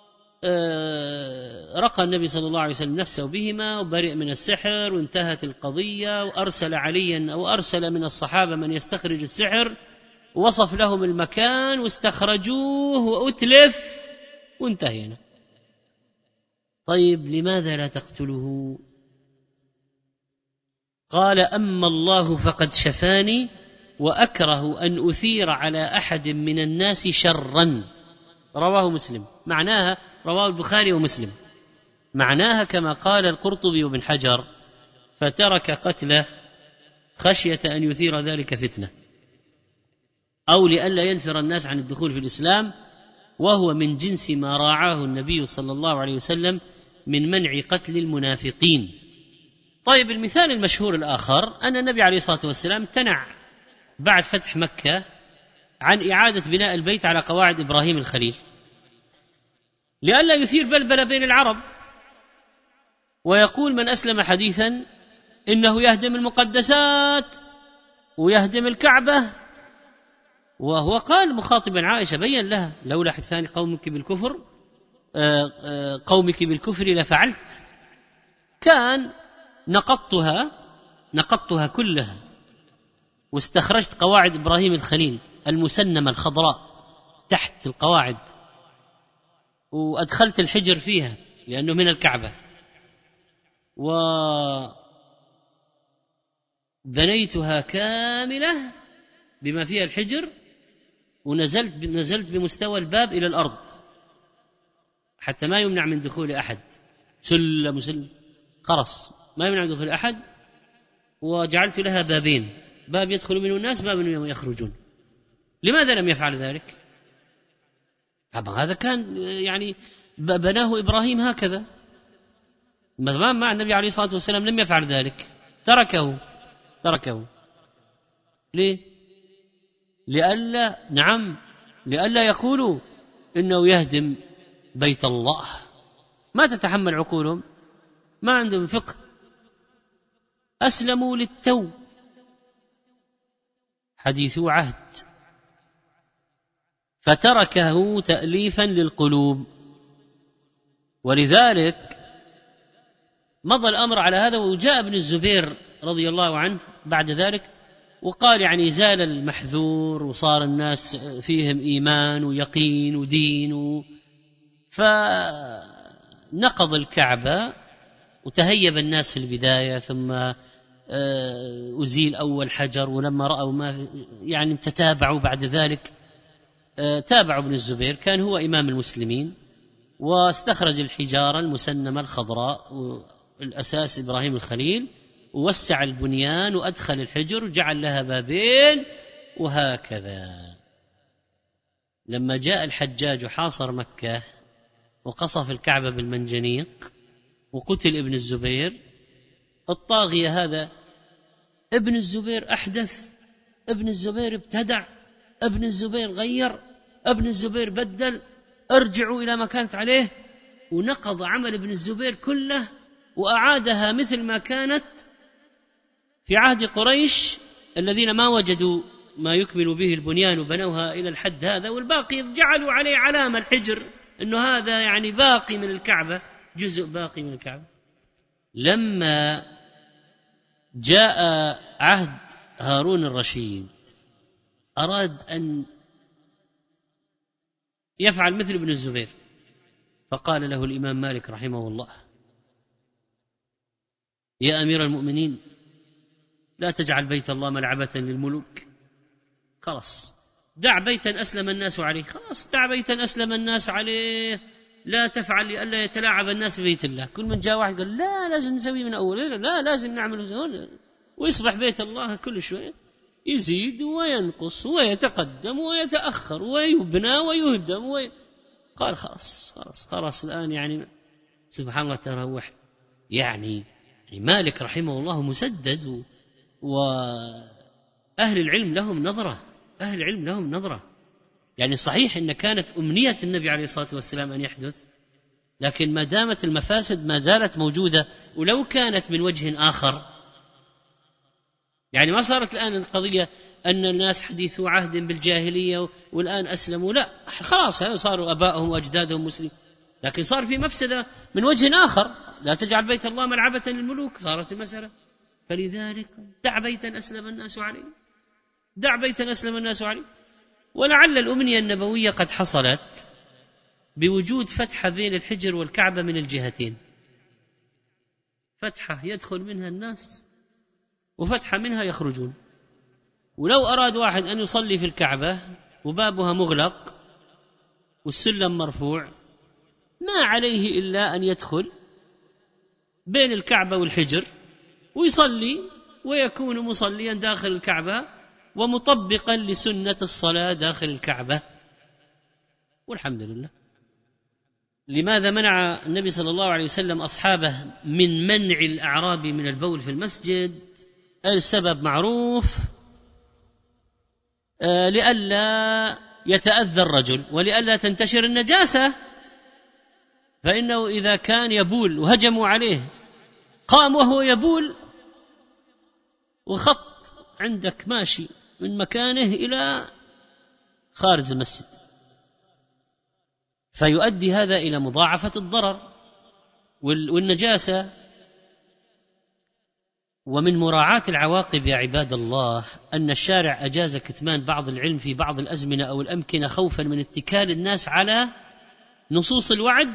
النبي صلى الله عليه وسلم نفسه بهما وبرئ من السحر، وانتهت القضية، وأرسل عليا أو أرسل من الصحابة من يستخرج السحر، ووصف لهم المكان واستخرجوه وأتلف وانتهينا. طيب لماذا لا تقتله؟ قال أما الله فقد شفاني وأكره أن أثير على أحد من الناس شرا، رواه مسلم. معناها رواه البخاري ومسلم، معناها كما قال القرطبي وابن حجر فترك قتله خشية أن يثير ذلك فتنة أو لئلا ينفر الناس عن الدخول في الإسلام، وهو من جنس ما راعاه النبي صلى الله عليه وسلم من منع قتل المنافقين. طيب المثال المشهور الآخر أن النبي عليه الصلاة والسلام امتنع بعد فتح مكة عن إعادة بناء البيت على قواعد إبراهيم الخليل لئلا يثير بلبلة بين العرب، ويقول من أسلم حديثا إنه يهدم المقدسات ويهدم الكعبة، وهو قال مخاطبا عائشة بين لها لولا حدثان قومك بالكفر قومك بالكفر لفعلت، كان نقضتها نقضتها كلها واستخرجت قواعد إبراهيم الخليل المسنمة الخضراء تحت القواعد، وأدخلت الحجر فيها لأنه من الكعبة، وبنيتها كاملة بما فيها الحجر، ونزلت نزلت بمستوى الباب إلى الأرض حتى ما يمنع من دخول أحد، سلم سلم قرص ما يمنع من دخول أحد، وجعلت لها بابين، باب يدخل منه الناس، باب منه يخرجون. لماذا لم يفعل ذلك؟ هذا كان يعني بناه إبراهيم هكذا، ما مع النبي عليه الصلاة والسلام لم يفعل ذلك، تركه تركه ليه؟ لئلا نعم لئلا يقولوا إنه يهدم بيت الله، ما تتحمل عقولهم، ما عندهم فقه، أسلموا للتو، حديث عهد، فتركه تأليفا للقلوب. ولذلك مضى الأمر على هذا، وجاء ابن الزبير رضي الله عنه بعد ذلك وقال يعني زال المحذور وصار الناس فيهم إيمان ويقين ودين، فنقض الكعبة وتهيب الناس في البداية، ثم أزيل أول حجر، ولما رأوا ما يعني تتابعوا بعد ذلك تابع ابن الزبير، كان هو إمام المسلمين، واستخرج الحجارة المسنمة الخضراء والأساس إبراهيم الخليل، ووسع البنيان وأدخل الحجر وجعل لها بابين، وهكذا. لما جاء الحجاج وحاصر مكة وقصف الكعبة بالمنجنيق وقتل ابن الزبير الطاغية هذا، ابن الزبير أحدث، ابن الزبير ابتدع، ابن الزبير غير، ابن الزبير بدل، ارجعوا إلى ما كانت عليه، ونقض عمل ابن الزبير كله وأعادها مثل ما كانت في عهد قريش الذين ما وجدوا ما يكمل به البنيان وبنوها إلى الحد هذا، والباقي جعلوا عليه علامة الحجر أنه هذا يعني باقي من الكعبة، جزء باقي من الكعبة. لما جاء عهد هارون الرشيد أراد أن يفعل مثل ابن الزبير، فقال له الإمام مالك رحمه الله: يا أمير المؤمنين، لا تجعل بيت الله ملعبة للملوك، خلاص دع بيتا أسلم الناس عليه، خلاص دع بيتا أسلم الناس عليه، لا تفعل لئلا يتلاعب الناس ببيت الله. كل من جاء واحد قال لا لازم نسوي من أول، لا لازم نعمل زول، ويصبح بيت الله كل شوية يزيد وينقص ويتقدم ويتأخر ويبنى ويهدم وي... قال خلاص خلاص خلاص الآن يعني سبحان الله تروح. يعني مالك رحمه الله مسدد، و... وأهل العلم لهم نظرة، أهل العلم لهم نظرة. يعني صحيح إن كانت أمنية النبي عليه الصلاة والسلام أن يحدث، لكن ما دامت المفاسد ما زالت موجودة، ولو كانت من وجه آخر. يعني ما صارت الآن القضية أن الناس حديثوا عهد بالجاهلية والآن أسلموا، لا خلاص صاروا أبائهم وأجدادهم مسلمين، لكن صار في مفسدة من وجه آخر، لا تجعل بيت الله ملعبة للملوك، صارت المسألة. فلذلك دع بيتا أسلم الناس عليه، دع بيتا أسلم الناس عليه. ولعل الأمنية النبوية قد حصلت بوجود فتحة بين الحجر والكعبة من الجهتين، فتحة يدخل منها الناس وفتحة منها يخرجون. ولو أراد واحد أن يصلي في الكعبة وبابها مغلق والسلم مرفوع، ما عليه إلا أن يدخل بين الكعبة والحجر ويصلي، ويكون مصليا داخل الكعبة ومطبقا لسنة الصلاة داخل الكعبة، والحمد لله. لماذا منع النبي صلى الله عليه وسلم أصحابه من منع الأعرابي من البول في المسجد؟ السبب معروف، آه لئلا يتأذى الرجل ولئلا تنتشر النجاسة، فإنه إذا كان يبول وهجموا عليه قام وهو يبول وخط عندك ماشي من مكانه إلى خارج المسجد، فيؤدي هذا إلى مضاعفة الضرر والنجاسة. ومن مراعاة العواقب يا عباد الله أن الشارع أجاز كتمان بعض العلم في بعض الأزمنة أو الأمكنة خوفا من اتكال الناس على نصوص الوعد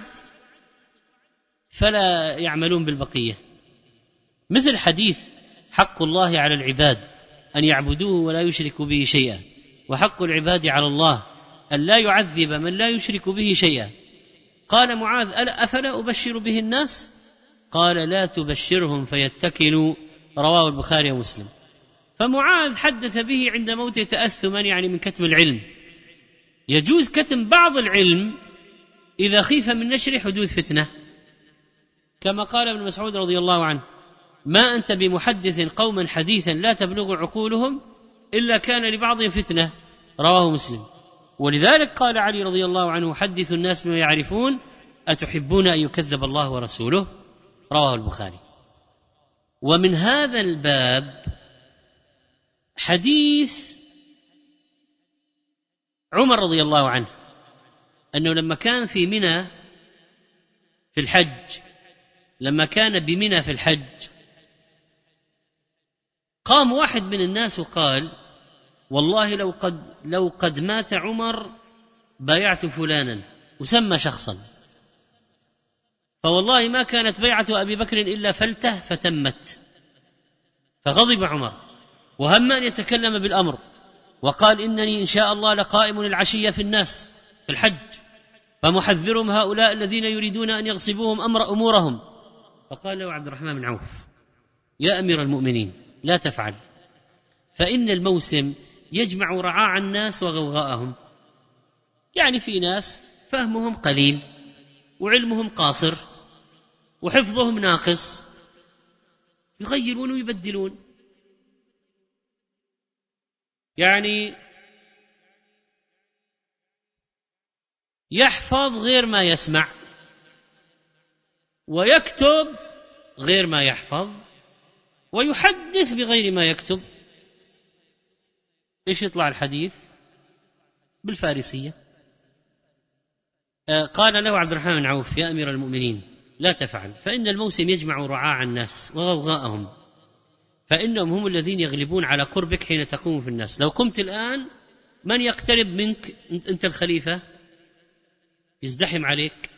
فلا يعملون بالبقية، مثل حديث حق الله على العباد أن يعبدوه ولا يشركوا به شيئا، وحق العباد على الله أن لا يعذب من لا يشرك به شيئا. قال معاذ: ألا أفلا أبشر به الناس؟ قال: لا تبشرهم فيتكلوا، رواه البخاري ومسلم. فمعاذ حدث به عند موته تأثما، يعني من كتم العلم. يجوز كتم بعض العلم إذا خيف من نشر حدوث فتنة، كما قال ابن مسعود رضي الله عنه: ما أنت بمحدث قوما حديثا لا تبلغ عقولهم إلا كان لبعضهم فتنة، رواه مسلم. ولذلك قال علي رضي الله عنه: حدثوا الناس بما يعرفون أتحبون أن يكذب الله ورسوله، رواه البخاري. ومن هذا الباب حديث عمر رضي الله عنه أنه لما كان في منى في الحج لما كان بمنى في الحج قام واحد من الناس وقال: والله لو قد لو قد مات عمر بايعت فلانا، وسمى شخصا، فوالله ما كانت بيعة أبي بكر إلا فلته فتمت. فغضب عمر وهم أن يتكلم بالأمر، وقال: إنني إن شاء الله لقائم العشية في الناس في الحج، فمحذرهم هؤلاء الذين يريدون أن يغصبوهم أمر أمورهم. فقال له عبد الرحمن بن عوف: يا أمير المؤمنين لا تفعل، فإن الموسم يجمع رعاع الناس وغوغاءهم. يعني في ناس فهمهم قليل وعلمهم قاصر وحفظهم ناقص، يغيرون ويبدلون. يعني يحفظ غير ما يسمع، ويكتب غير ما يحفظ، ويحدث بغير ما يكتب. إيش يطلع الحديث؟ بالفارسية. آه قال له عبد الرحمن بن عوف: يا أمير المؤمنين لا تفعل، فإن الموسم يجمع رعاع الناس وغوغاءهم، فإنهم هم الذين يغلبون على قربك حين تقوم في الناس. لو قمت الآن من يقترب منك؟ أنت الخليفة، يزدحم عليك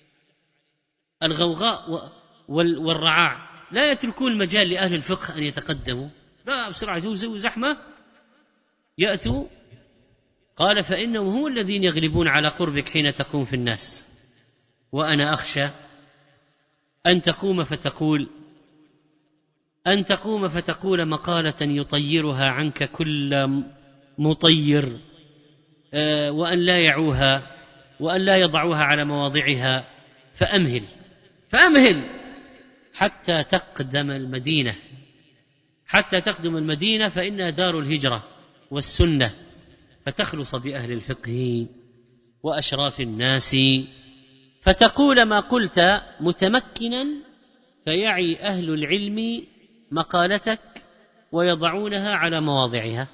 الغوغاء والرعاع، لا يتركون مجال لأهل الفقه أن يتقدموا، لا بسرعة زوزو زحمة يأتوا. قال فإنهم هم الذين يغلبون على قربك حين تقوم في الناس، وأنا أخشى أن تقوم فتقول أن تقوم فتقول مقالة يطيرها عنك كل مطير، وأن لا يعوها وأن لا يضعوها على مواضعها، فأمهل فأمهل حتى تقدم المدينة حتى تقدم المدينة فإنها دار الهجرة والسنة، فتخلص بأهل الفقه وأشراف الناس، فتقول ما قلت متمكنا، فيعي أهل العلم مقالتك ويضعونها على مواضعها.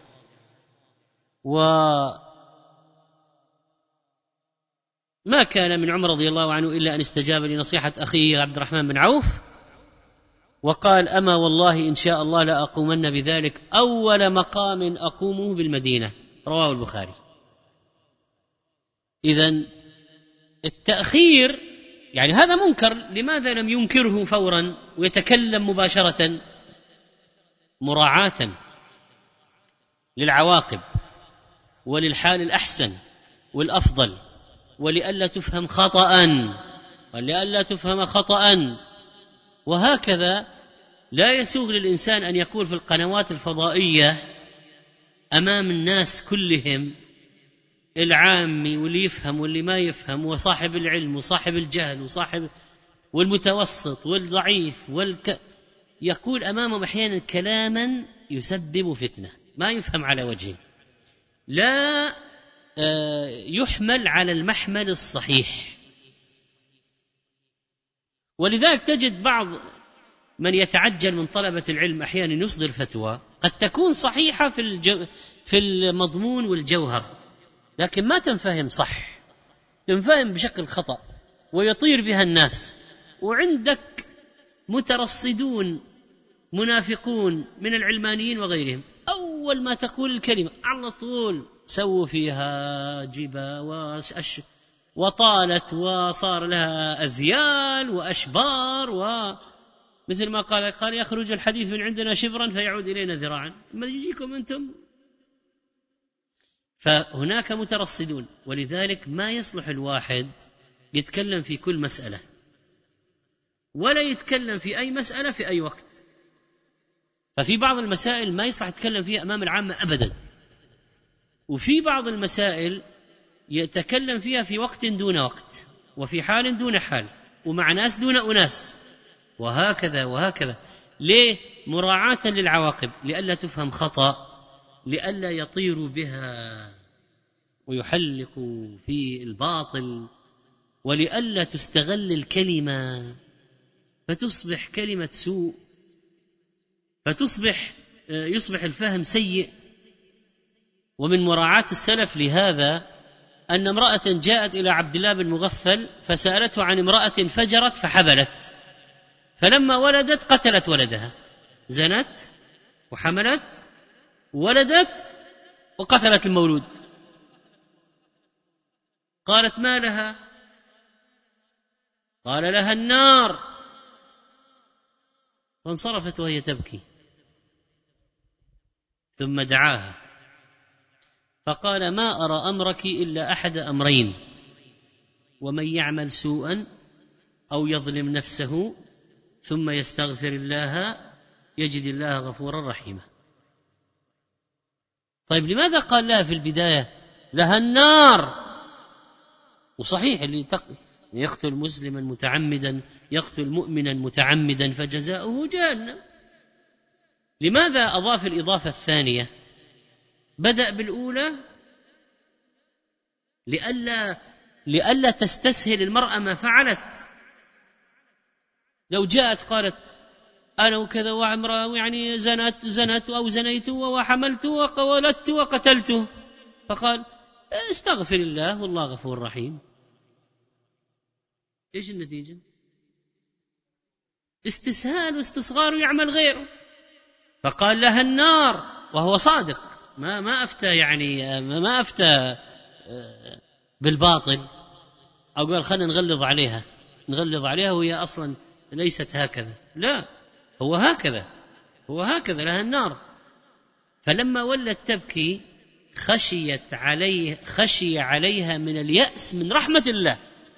وما كان من عمر رضي الله عنه إلا أن استجاب لنصيحة أخيه عبد الرحمن بن عوف، وقال أما والله إن شاء الله لأقومن بذلك أول مقام أقومه بالمدينة، رواه البخاري. إذن التأخير يعني هذا منكر، لماذا لم ينكره فورا ويتكلم مباشرة؟ مراعاة للعواقب وللحال الأحسن والأفضل، ولئلا تفهم خطأ ولئلا تفهم خطأ. وهكذا لا يسوغ للإنسان أن يقول في القنوات الفضائية أمام الناس كلهم، العامي واللي يفهم واللي ما يفهم، وصاحب العلم وصاحب الجهل وصاحب والمتوسط والضعيف والك... يقول أمامهم أحيانا كلاما يسبب فتنة ما يفهم على وجهه، لا يحمل على المحمل الصحيح. ولذلك تجد بعض من يتعجل من طلبة العلم أحيانا يصدر فتوى قد تكون صحيحة في الجو في المضمون والجوهر، لكن ما تنفهم صح، تنفهم بشكل خطأ ويطير بها الناس. وعندك مترصدون منافقون من العلمانيين وغيرهم، أول ما تقول الكلمة على طول سووا فيها جبا وأش وطالت وصار لها أذيال وأشبار، ومثل ما قال قال يخرج الحديث من عندنا شبرا فيعود إلينا ذراعا، ما يجيكم أنتم. فهناك مترصدون، ولذلك ما يصلح الواحد يتكلم في كل مسألة ولا يتكلم في أي مسألة في أي وقت. ففي بعض المسائل ما يصلح يتكلم فيها أمام العامة أبدا، وفي بعض المسائل يتكلم فيها في وقت دون وقت، وفي حال دون حال، ومع ناس دون أناس، وهكذا وهكذا. ليه؟ مراعاة للعواقب، لئلا تفهم خطأ، لئلا يطير بها ويحلق في الباطل، ولئلا تستغل الكلمة فتصبح كلمة سوء، فتصبح يصبح الفهم سيء. ومن مراعاة السلف لهذا أن امرأة جاءت إلى عبد الله بن مغفل فسألته عن امرأة فجرت فحبلت، فلما ولدت قتلت ولدها، زنت وحملت ولدت وقتلت المولود. قالت ما لها؟ قال لها النار، فانصرفت وهي تبكي، ثم دعاها فقال ما أرى أمرك إلا أحد أمرين، ومن يعمل سوءا أو يظلم نفسه ثم يستغفر الله يجد الله غفورا رحيما. طيب لماذا قال لها في البداية لها النار؟ وصحيح اللي يقتل مسلما متعمدا يقتل مؤمنا متعمدا فجزاؤه جهنم. لماذا أضاف الإضافة الثانية؟ بدأ بالأولى لئلا لئلا تستسهل المرأة ما فعلت. لو جاءت قالت أنا وكذا وعمرة يعني زنت زنت أو زنيت وحملت وولدت وقتلت، فقال استغفر الله والله غفور رحيم. إيش النتيجة؟ استسهال، واستصغار، ويعمل غيره. لماذا؟ لأن الأصل في الأمر فقال لها النار، وهو صادق، ما ما أفتى يعني ما أفتى بالباطل أو قال خلينا نغلظ عليها نغلظ عليها وهي أصلا ليست هكذا، لا، هو هكذا هو هكذا لها النار. فلما ولت تبكي خشيت عليه خشي عليها من اليأس من رحمة الله،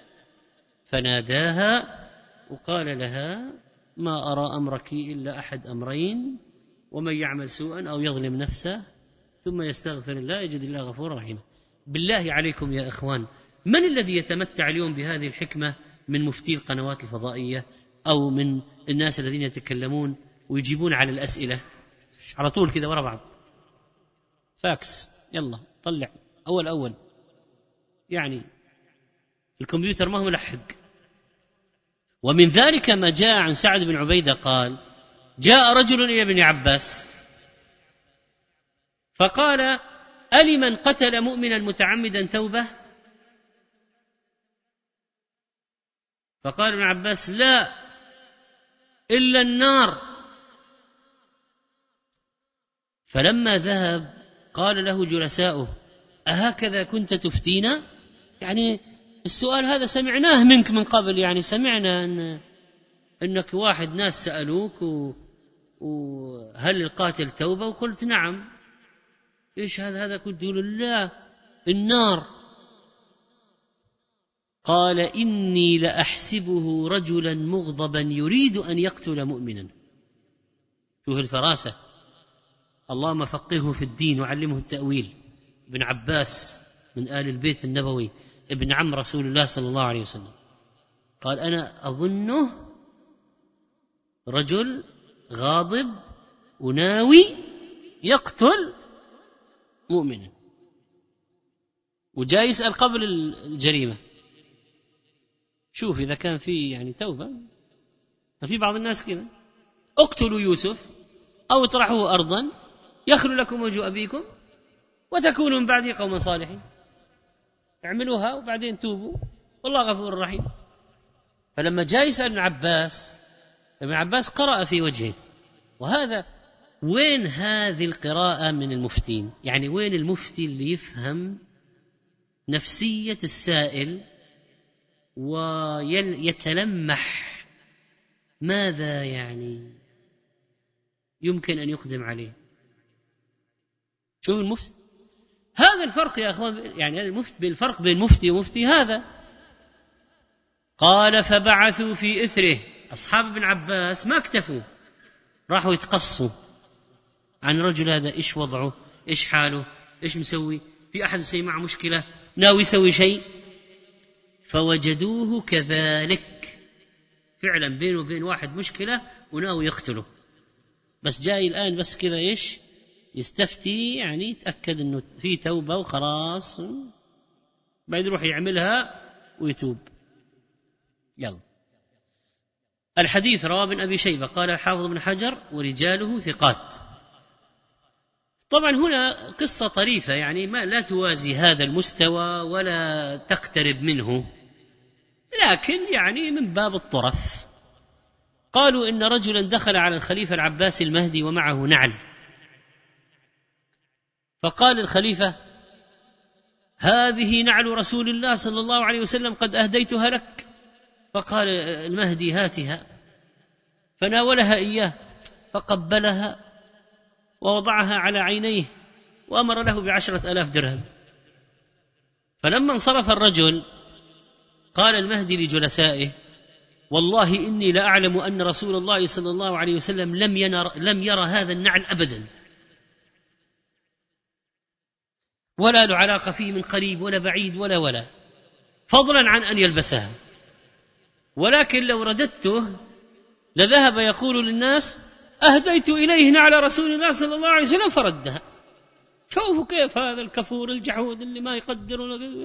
فناداها وقال لها ما أرى أمرك إلا أحد أمرين، ومن يعمل سوءا أو يظلم نفسه ثم يستغفر الله يجد الله غفورا رحيما. بالله عليكم يا إخوان، من الذي يتمتع اليوم بهذه الحكمة من مفتي القنوات الفضائية أو من الناس الذين يتكلمون ويجيبون على الأسئلة على طول كذا ورا بعض، فاكس يلا طلع أول أول، يعني الكمبيوتر ما هو ملحق. ومن ذلك ما جاء عن سعد بن عبيدة قال جاء رجل إلى ابن عباس فقال ألمن قتل مؤمنا متعمدا توبة؟ فقال ابن عباس لا إلا النار. فلما ذهب قال له جلساؤه أهكذا كنت تفتينا؟ يعني السؤال هذا سمعناه منك من قبل، يعني سمعنا أن أنك واحد ناس سألوك و... وهل القاتل توبة؟ وقلت نعم. إيش هذا هذا كنت تقول لا النار. قال إني لأحسبه رجلا مغضبا يريد أن يقتل مؤمنا. شوف الفراسة، اللهم فقهه في الدين وعلمه التأويل. ابن عباس من آل البيت النبوي ابن عم رسول الله صلى الله عليه وسلم قال أنا أظنه رجل غاضب وناوي يقتل مؤمنا، وجاي يسأل قبل الجريمة. شوف إذا كان في يعني توبة، في بعض الناس كذا اقتلوا يوسف أو اطرحوه أرضا يخلو لكم وجه أبيكم وتكونوا من بعده قوما صالحين، اعملوها وبعدين توبوا والله غفور رحيم. فلما جاء يسأل ابن عباس، ابن عباس قرأ في وجهه. وهذا وين هذه القراءة من المفتين؟ يعني وين المفتي اللي يفهم نفسية السائل ويتلمح ماذا يعني يمكن أن يقدم عليه؟ شوف المفتي، هذا الفرق يا أخوان، يعني المفتي بالفرق بين مفتي ومفتي هذا. قال فبعثوا في إثره، أصحاب ابن عباس ما اكتفوا، راحوا يتقصوا عن الرجل هذا، إيش وضعه، إيش حاله، إيش مسوي، في أحد مسوي معه مشكلة، ناوي يسوي شيء. فوجدوه كذلك فعلا بينه وبين واحد مشكلة وناوي يقتله، بس جاي الآن بس كذا إيش يستفتي، يعني يتأكد أنه في توبة وخلاص، بعد يروح يعملها ويتوب. يلا الحديث رواه ابن أبي شيبة قال الحافظ ابن حجر ورجاله ثقات. طبعا هنا قصة طريفة، يعني ما لا توازي هذا المستوى ولا تقترب منه، لكن يعني من باب الطرف. قالوا إن رجلا دخل على الخليفة العباسي المهدي ومعه نعل، فقال الخليفة هذه نعل رسول الله صلى الله عليه وسلم قد أهديتها لك. فقال المهدي هاتها، فناولها إياه فقبلها ووضعها على عينيه وأمر له بعشرة آلاف درهم. فلما انصرف الرجل قال المهدي لجلسائه والله إني لأعلم أن رسول الله صلى الله عليه وسلم لم ينر لم يرى هذا النعل أبدا، ولا له علاقة فيه من قريب ولا بعيد ولا ولا فضلا عن أن يلبسها، ولكن لو رددته لذهب يقول للناس أهديت إليه نعل رسول الله صلى الله عليه وسلم فردها. شوفوا كيف هذا الكفور الجحود اللي ما يقدر،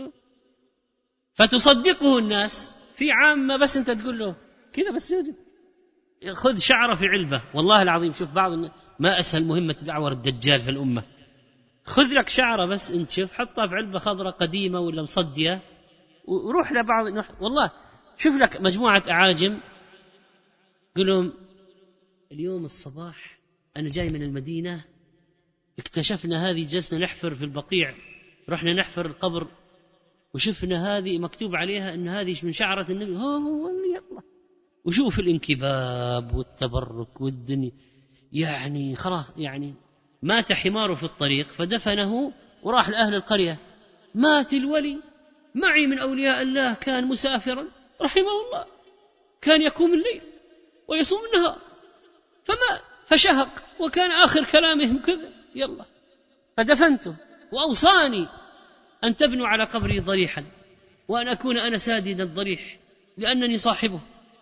فتصدقه الناس في عامة، بس أنت تقول له كذا بس يوجد خذ شعره في علبة. والله العظيم شوف بعض ما أسهل مهمة دعوة الدجال في الأمة، خذ لك شعره بس أنت شوف حطها في علبة خضراء قديمة ولا مصدية وروح لبعض. والله شوف لك مجموعة أعاجم قل لهم اليوم الصباح أنا جاي من المدينة، اكتشفنا هذه، جلسنا نحفر في البقيع، رحنا نحفر القبر وشفنا هذه مكتوب عليها أن هذه من شعرة النبي، هو يلا. وشوف الانكباب والتبرك والدنيا، يعني خلاص، يعني مات حماره في الطريق فدفنه وراح لأهل القرية. مات الولي معي من أولياء الله، كان مسافرا رحمه الله، كان يقوم الليل ويصوم النهار، فمات فشهق، وكان آخر كلامهم كذا يلا. فدفنته وأوصاني أن تبنوا على قبري ضريحا وأن أكون أنا سادد الضريح لأنني صاحبه.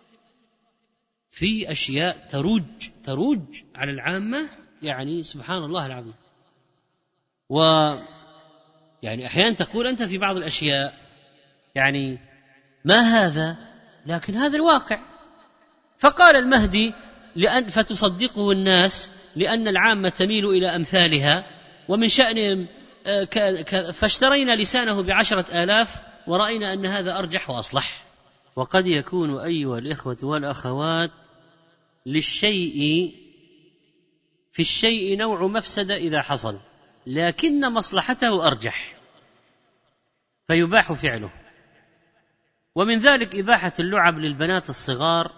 في أشياء تروج تروج على العامة، يعني سبحان الله العظيم. و يعني أحيانا تقول أنت في بعض الأشياء يعني ما هذا، لكن هذا الواقع. فقال المهدي لأن فتصدقه الناس لأن العامة تميل إلى أمثالها ومن شأنهم، فاشترينا لسانه بعشرة آلاف ورأينا أن هذا أرجح وأصلح. وقد يكون أيها الإخوة والأخوات للشيء في الشيء نوع مفسدة إذا حصل، لكن مصلحته أرجح فيباح فعله. ومن ذلك إباحة اللعب للبنات الصغار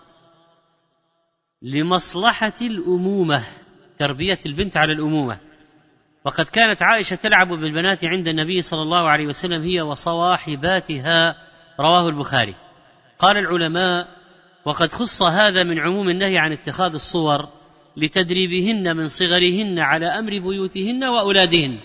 لمصلحة الأمومة، تربية البنت على الأمومة. وقد كانت عائشة تلعب بالبنات عند النبي صلى الله عليه وسلم هي وصواحباتها، رواه البخاري. قال العلماء وقد خص هذا من عموم النهي عن اتخاذ الصور لتدريبهن من صغرهن على أمر بيوتهن وأولادهن.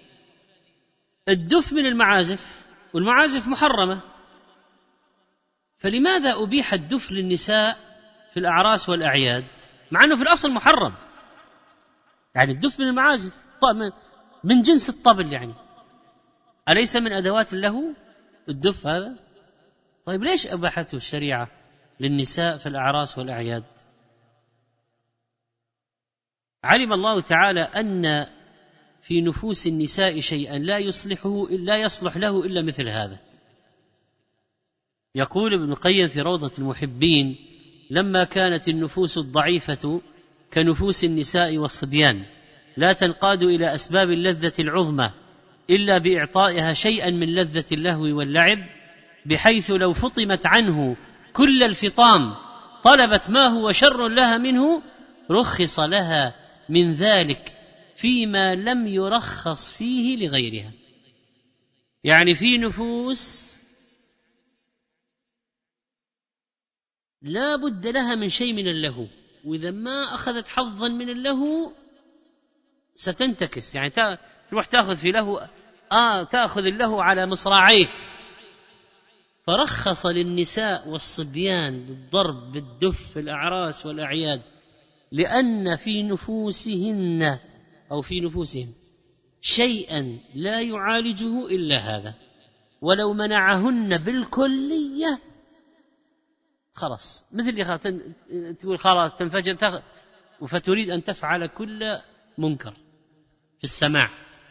الدف من المعازف، والمعازف محرمة، فلماذا أبيح الدف للنساء في الأعراس والأعياد مع أنه في الأصل محرم؟ يعني الدف من المعازف من جنس الطبل، يعني أليس من أدوات له الدف هذا؟ طيب ليش أباحته الشريعة للنساء في الأعراس والأعياد؟ علم الله تعالى أن في نفوس النساء شيئا لا يصلحه لا يصلح له إلا مثل هذا. يقول ابن القيم في روضة المحبين: لما كانت النفوس الضعيفة كنفوس النساء والصبيان لا تنقاد إلى أسباب اللذة العظمى إلا بإعطائها شيئا من لذة اللهو واللعب، بحيث لو فطمت عنه كل الفطام طلبت ما هو شر لها منه، رخص لها من ذلك فيما لم يرخص فيه لغيرها. يعني في نفوس لا بد لها من شيء من اللهو، وإذا ما أخذت حظا من اللهو ستنتكس، يعني تروح تأخذ في لهو آه تأخذ اللهو على مصراعيه. فرخص للنساء والصبيان للضرب بالدف في الأعراس والأعياد، لأن في نفوسهن أو في نفوسهم شيئا لا يعالجه إلا هذا، ولو منعهن بالكلية خلاص، مثل اللي تقول خلاص تنفجر فتريد أن تفعل كل منكر في السماع،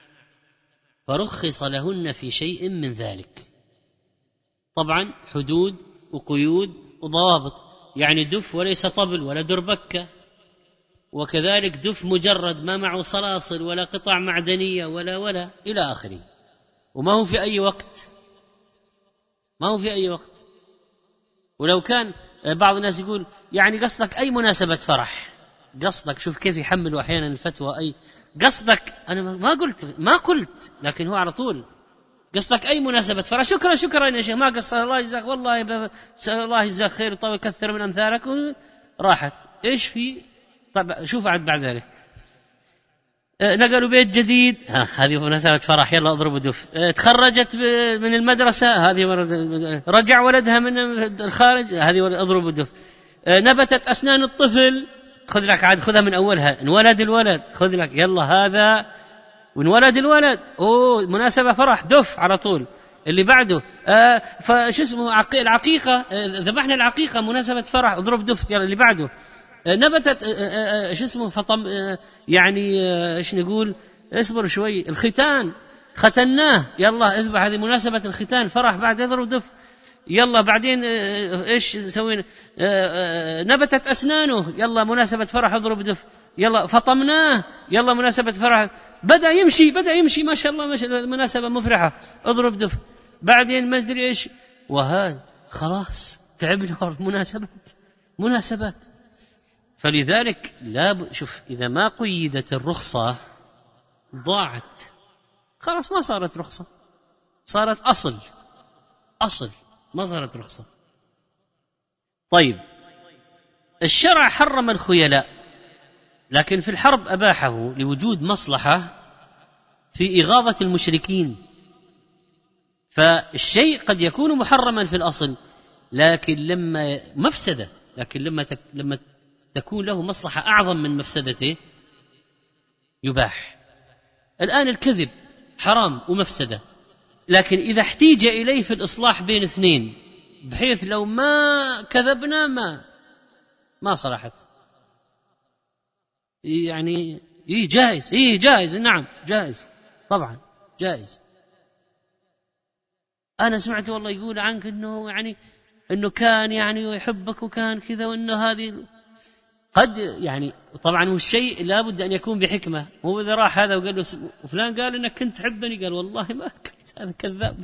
فرخص لهن في شيء من ذلك. طبعا حدود وقيود وضوابط، يعني دف وليس طبل ولا دربكة، وكذلك دف مجرد ما معه صلاصل ولا قطع معدنية ولا ولا إلى آخره، وما هو في أي وقت، ما هو في أي وقت. ولو كان بعض الناس يقول يعني قصدك أي مناسبة فرح، قصدك شوف كيف يحملوا أحيانا الفتوى، أي قصدك أنا ما قلت ما قلت لكن هو على طول قصدك أي مناسبة فرح، شكرا شكرا يا شيخ، ما قصر الله يجزاك، والله الله يجزاك خير وطول كثر من أمثالك، راحت إيش في. طب شوف عاد بعد ذلك نقلوا بيت جديد، ها هذه مناسبة فرح، يلا اضربوا دف. تخرجت من المدرسة، هذه رجع ولدها من الخارج، هذه اضربوا دف. نبتت أسنان الطفل، خذ لك عاد خذها من أولها، انولد الولد خذ لك يلا هذا، وانولد الولد أوه مناسبة فرح دف على طول. اللي بعده آه فش اسمه العقيقة، ذبحنا العقيقة مناسبة فرح اضرب دف، يلا اللي بعده. نبتت ايش اسمه فطم، يعني ايش نقول اصبر شوي، الختان ختناه يلا اذبح، هذه مناسبة الختان فرح بعد يضرب دف. يلا بعدين ايش سوينا، نبتت اسنانه يلا مناسبة فرح اضرب دف. يلا فطمناه، يلا مناسبة فرح، بدأ يمشي بدأ يمشي ما شاء الله ما شاء الله مناسبة مفرحة، اضرب دف، بعدين ما أدري إيش، وهذا خلاص تعبنا مناسبات مناسبات. فلذلك لا ب... شوف إذا ما قيدت الرخصة ضاعت، خلاص ما صارت رخصة، صارت أصل أصل ما صارت رخصة. طيب الشرع حرم الخيلاء، لكن في الحرب أباحه لوجود مصلحة في إغاظة المشركين. فالشيء قد يكون محرما في الأصل لكن لما مفسدة، لكن لما تك لما تكون له مصلحة أعظم من مفسدته يباح. الآن الكذب حرام ومفسدة، لكن إذا احتيج إليه في الإصلاح بين اثنين بحيث لو ما كذبنا ما ما صلحت، يعني إيه جائز، إيه جائز، نعم جائز طبعا جائز. أنا سمعت والله يقول عنك إنه يعني إنه كان يعني يحبك وكان كذا، وإنه هذه قد يعني طبعا هو الشيء لا بد أن يكون بحكمة. هو إذا راح هذا وقال له وفلان قال إنك كنت تحبني، قال والله ما كنت، هذا كذاب.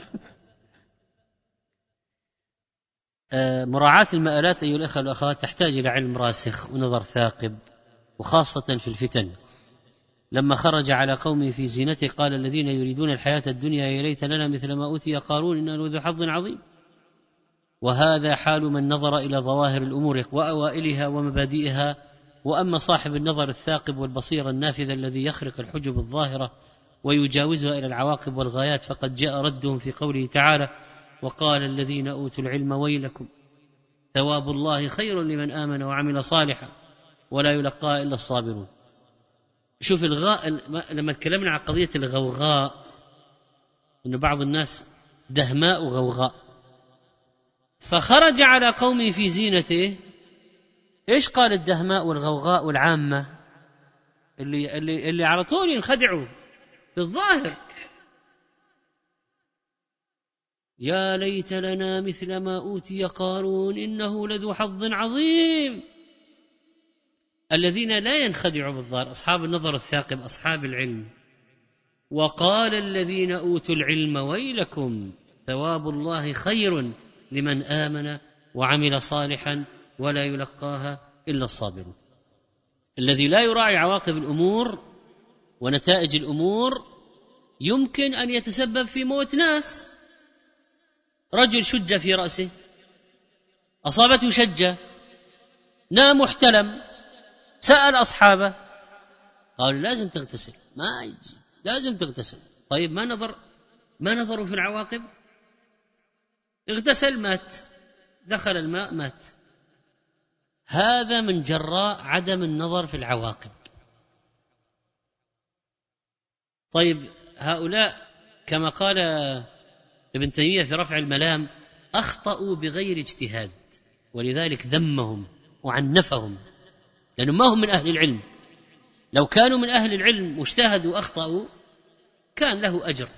آه مراعاة المآلات أيها الأخوة والأخوات تحتاج إلى علم راسخ ونظر ثاقب، وخاصة في الفتن. لما خرج على قومه في زينته قال الذين يريدون الحياة الدنيا يا ليت لنا مثل ما أوتي قارون إنه لذو حظ عظيم. وهذا حال من نظر إلى ظواهر الأمور وأوائلها ومبادئها. وأما صاحب النظر الثاقب والبصيرة النافذة الذي يخرق الحجب الظاهرة ويجاوزها إلى العواقب والغايات، فقد جاء ردهم في قوله تعالى وقال الذين أوتوا العلم ويلكم ثواب الله خير لمن آمن وعمل صالحا ولا يلقاها إلا الصابرون. شوف الغاء، لما تكلمنا عن قضية الغوغاء إنه بعض الناس دهماء وغوغاء، فخرج على قومه في زينته. إيش قال الدهماء والغوغاء والعامة اللي, اللي, اللي على طول ينخدعوا في الظاهر؟ يا ليت لنا مثل ما أوتي قارون إنه لذو حظ عظيم. الذين لا ينخدعوا بالظاهر أصحاب النظر الثاقب أصحاب العلم. وقال الذين أوتوا العلم ويلكم ثواب الله خير لمن آمن وعمل صالحا ولا يلقاها إلا الصابرون. الذي لا يراعي عواقب الأمور ونتائج الأمور يمكن أن يتسبب في موت ناس. رجل شج في رأسه، أصابته شجة، نام واحتلم، سأل أصحابه قالوا لازم تغتسل، ما يجي لازم تغتسل. طيب ما نظر ما نظروا في العواقب؟ اغتسل مات، دخل الماء مات. هذا من جراء عدم النظر في العواقب. طيب هؤلاء كما قال ابن تيمية في رفع الملام أخطأوا بغير اجتهاد، ولذلك ذمهم وعنفهم لأنهم ما هم من أهل العلم. لو كانوا من أهل العلم واجتهدوا وأخطأوا كان له أجر،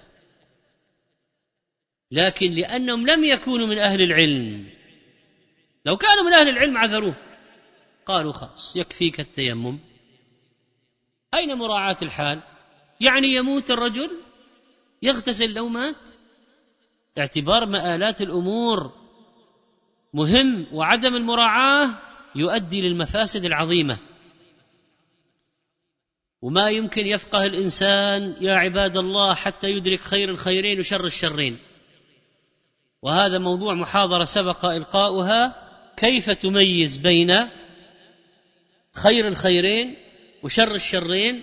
لكن لأنهم لم يكونوا من أهل العلم، لو كانوا من أهل العلم عذروه قالوا خلاص يكفيك التيمم. أين مراعاة الحال؟ يعني يموت الرجل يغتسل لو مات. اعتبار مآلات الأمور مهم، وعدم المراعاة يؤدي للمفاسد العظيمة. وما يمكن يفقه الإنسان يا عباد الله حتى يدرك خير الخيرين وشر الشرين. وهذا موضوع محاضرة سبق إلقاؤها، كيف تميز بين خير الخيرين وشر الشرين،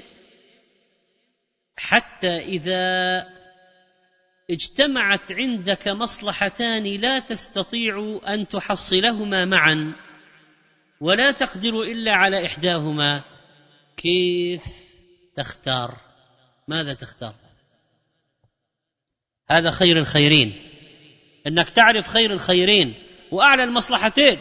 حتى إذا اجتمعت عندك مصلحتان لا تستطيع أن تحصلهما معا ولا تقدر إلا على إحداهما، كيف تختار؟ ماذا تختار؟ هذا خير الخيرين، أنك تعرف خير الخيرين وأعلى المصلحتين.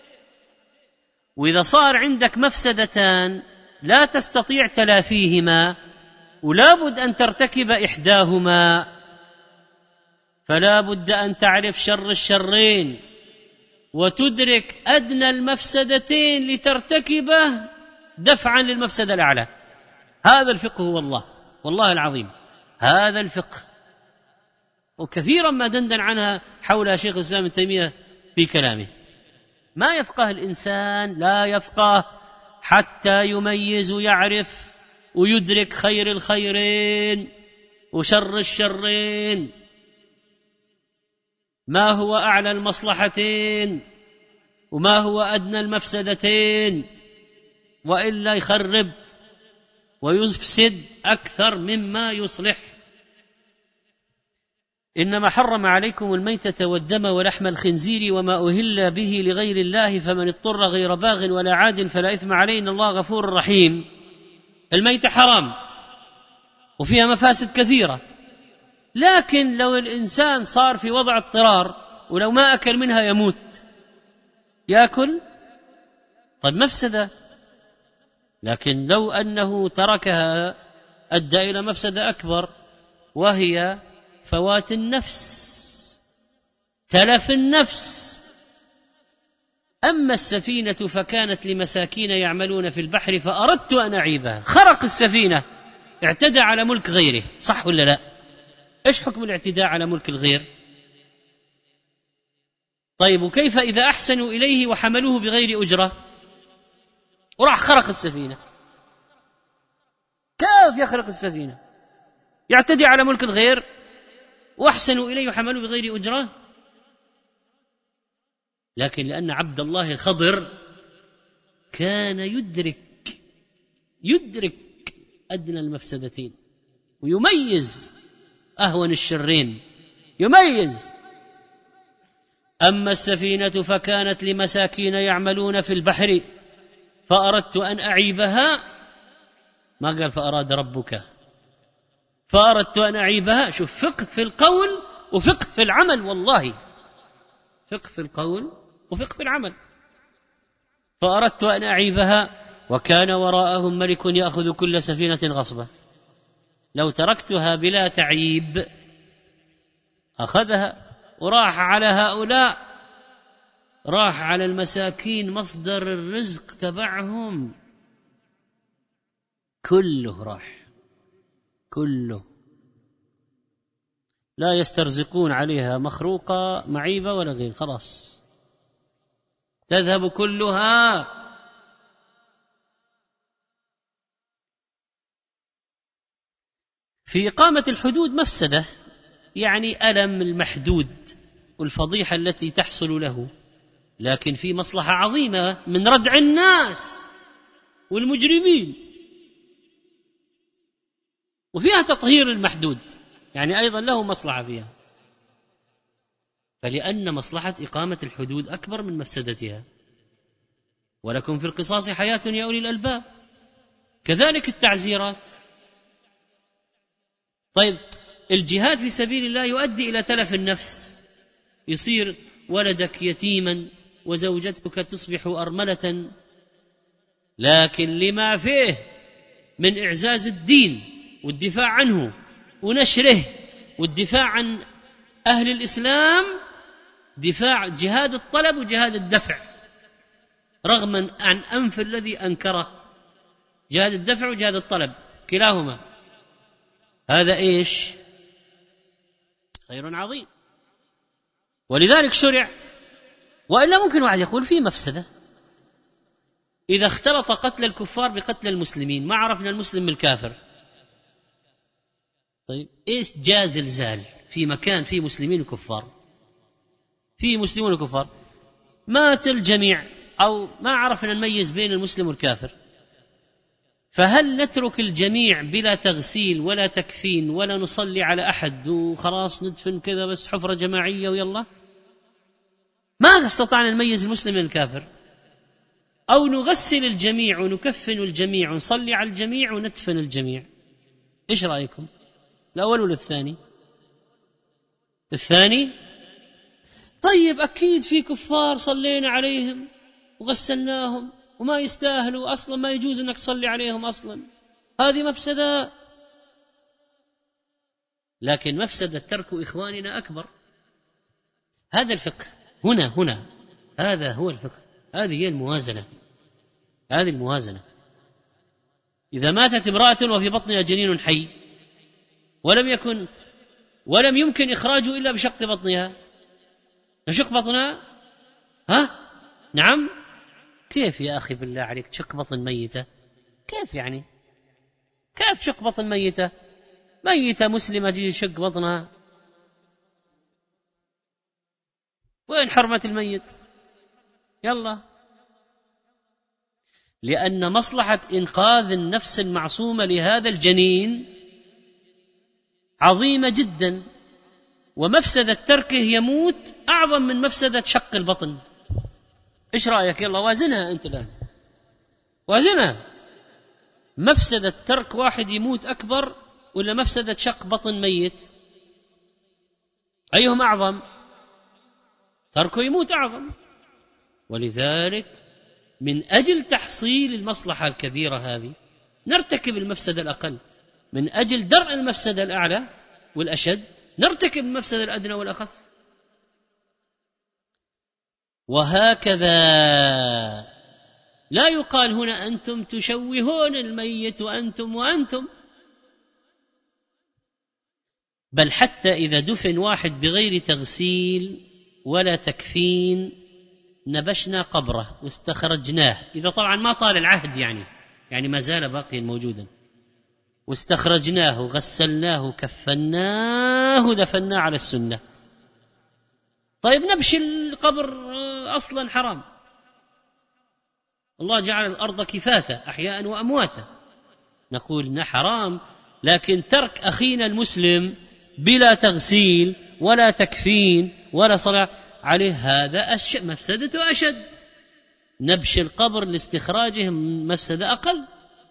وإذا صار عندك مفسدتان لا تستطيع تلافيهما ولا بد أن ترتكب إحداهما، فلا بد أن تعرف شر الشرين وتدرك أدنى المفسدتين لترتكبه دفعا للمفسدة الأعلى. هذا الفقه هو الله، والله العظيم هذا الفقه، وكثيرا ما دندن عنها حولها شيخ الإسلام ابن تيمية في كلامه. ما يفقه الإنسان، لا يفقه حتى يميز ويعرف ويدرك خير الخيرين وشر الشرين، ما هو أعلى المصلحتين وما هو أدنى المفسدتين، وإلا يخرب ويفسد أكثر مما يصلح. إنما حرم عليكم الميتة والدم ولحم الخنزير وما أهل به لغير الله فمن اضطر غير باغ ولا عاد فلا إثم عليه إن الله غفور رحيم. الميتة حرام وفيها مفاسد كثيرة، لكن لو الإنسان صار في وضع اضطرار ولو ما أكل منها يموت، يأكل طيب مفسدة، لكن لو أنه تركها أدى إلى مفسدة أكبر، وهي فوات النفس، تلف النفس. أما السفينة فكانت لمساكين يعملون في البحر فأردت أن أعيبها. خرق السفينة، اعتدى على ملك غيره، صح ولا لا؟ إيش حكم الاعتداء على ملك الغير؟ طيب وكيف إذا أحسنوا إليه وحملوه بغير أجرة وراح خرق السفينة؟ كيف يخرق السفينة؟ يعتدي على ملك الغير وأحسنوا إليه وحملوه بغير أجرة. لكن لأن عبد الله الخضر كان يدرك يدرك أدنى المفسدتين ويميز أهون الشرين، يميز. أما السفينة فكانت لمساكين يعملون في البحر فأردت أن أعيبها، ما قال فأراد ربك، فأردت أن أعيبها. شوف، فقه في القول وفقه في العمل، والله فقه في القول وفقه في العمل. فأردت أن أعيبها وكان وراءهم ملك يأخذ كل سفينة غصبة. لو تركتها بلا تعيب أخذها وراح على هؤلاء، راح على المساكين، مصدر الرزق تبعهم كله راح، كله. لا يسترزقون عليها مخروقة معيبة ولا غير، خلاص تذهب كلها. في إقامة الحدود مفسدة، يعني ألم المحدود والفضيحة التي تحصل له، لكن في مصلحة عظيمة من ردع الناس والمجرمين، وفيها تطهير المحدود، يعني أيضا له مصلحة فيها. فلأن مصلحة إقامة الحدود أكبر من مفسدتها. ولكم في القصاص حياة يا أولي الألباب. كذلك التعزيرات. طيب الجهاد في سبيل الله يؤدي إلى تلف النفس، يصير ولدك يتيما وزوجتك تصبح أرملة، لكن لما فيه من إعزاز الدين والدفاع عنه ونشره والدفاع عن أهل الإسلام، دفاع جهاد الطلب وجهاد الدفع، رغما عن أنف الذي أنكره. جهاد الدفع وجهاد الطلب كلاهما، هذا إيش؟ خير عظيم. ولذلك شرع. وإلا ممكن واحد يقول فيه مفسدة، إذا اختلط قتل الكفار بقتل المسلمين ما عرفنا المسلم من الكافر. طيب إيش جاء زلزال في مكان فيه مسلمين وكفار، فيه مسلمون وكفار، مات الجميع أو ما عرفنا نميز بين المسلم والكافر، فهل نترك الجميع بلا تغسيل ولا تكفين ولا نصلي على أحد وخلاص ندفن كذا بس حفرة جماعية ويلا؟ ما استطعنا نميز المسلم من الكافر. أو نغسل الجميع ونكفن الجميع ونصلي على الجميع وندفن الجميع. إيش رأيكم؟ الأول ولا الثاني؟ الثاني. طيب أكيد في كفار صلينا عليهم وغسلناهم وما يستاهلوا أصلا، ما يجوز أنك تصلي عليهم أصلا، هذه مفسدة. لكن مفسدة ترك إخواننا أكبر. هذا الفقه هنا هنا هذا هو الفقه، هذه هي الموازنة، هذه الموازنة. إذا ماتت امرأة وفي بطنها جنين حي ولم يكن ولم يمكن إخراجه إلا بشق بطنها، نشق بطنها؟ ها؟ نعم. كيف يا أخي بالله عليك تشق بطن ميتة؟ كيف يعني؟ كيف تشق بطن ميتة؟ ميتة مسلمة تجي تشق بطنها؟ وين حرمة الميت؟ يلا. لأن مصلحة إنقاذ النفس المعصومة لهذا الجنين عظيمة جدا، ومفسدة تركه يموت أعظم من مفسدة شق البطن. إيش رأيك؟ يلا وازنها أنت الآن، وازنها. مفسدة ترك واحد يموت أكبر ولا مفسدة شق بطن ميت؟ أيهم أعظم؟ تركه يموت أعظم. ولذلك من أجل تحصيل المصلحة الكبيرة هذه نرتكب المفسدة الأقل، من أجل درء المفسدة الأعلى والأشد نرتكب المفسدة الأدنى والأخف. وهكذا لا يقال هنا أنتم تشوهون الميت وأنتم وأنتم، بل حتى إذا دفن واحد بغير تغسيل ولا تكفين نبشنا قبره واستخرجناه، إذا طبعا ما طال العهد يعني يعني ما زال باقيا موجودا، واستخرجناه غسلناه كفناه دفناه على السنة. طيب نبش القبر أصلا حرام، الله جعل الأرض كفاتة أحياء وأمواتا، نقول إنه حرام، لكن ترك أخينا المسلم بلا تغسيل ولا تكفين ولا صلاة عليه هذا أش... مفسدته أشد. نبش القبر لاستخراجه مفسدة أقل.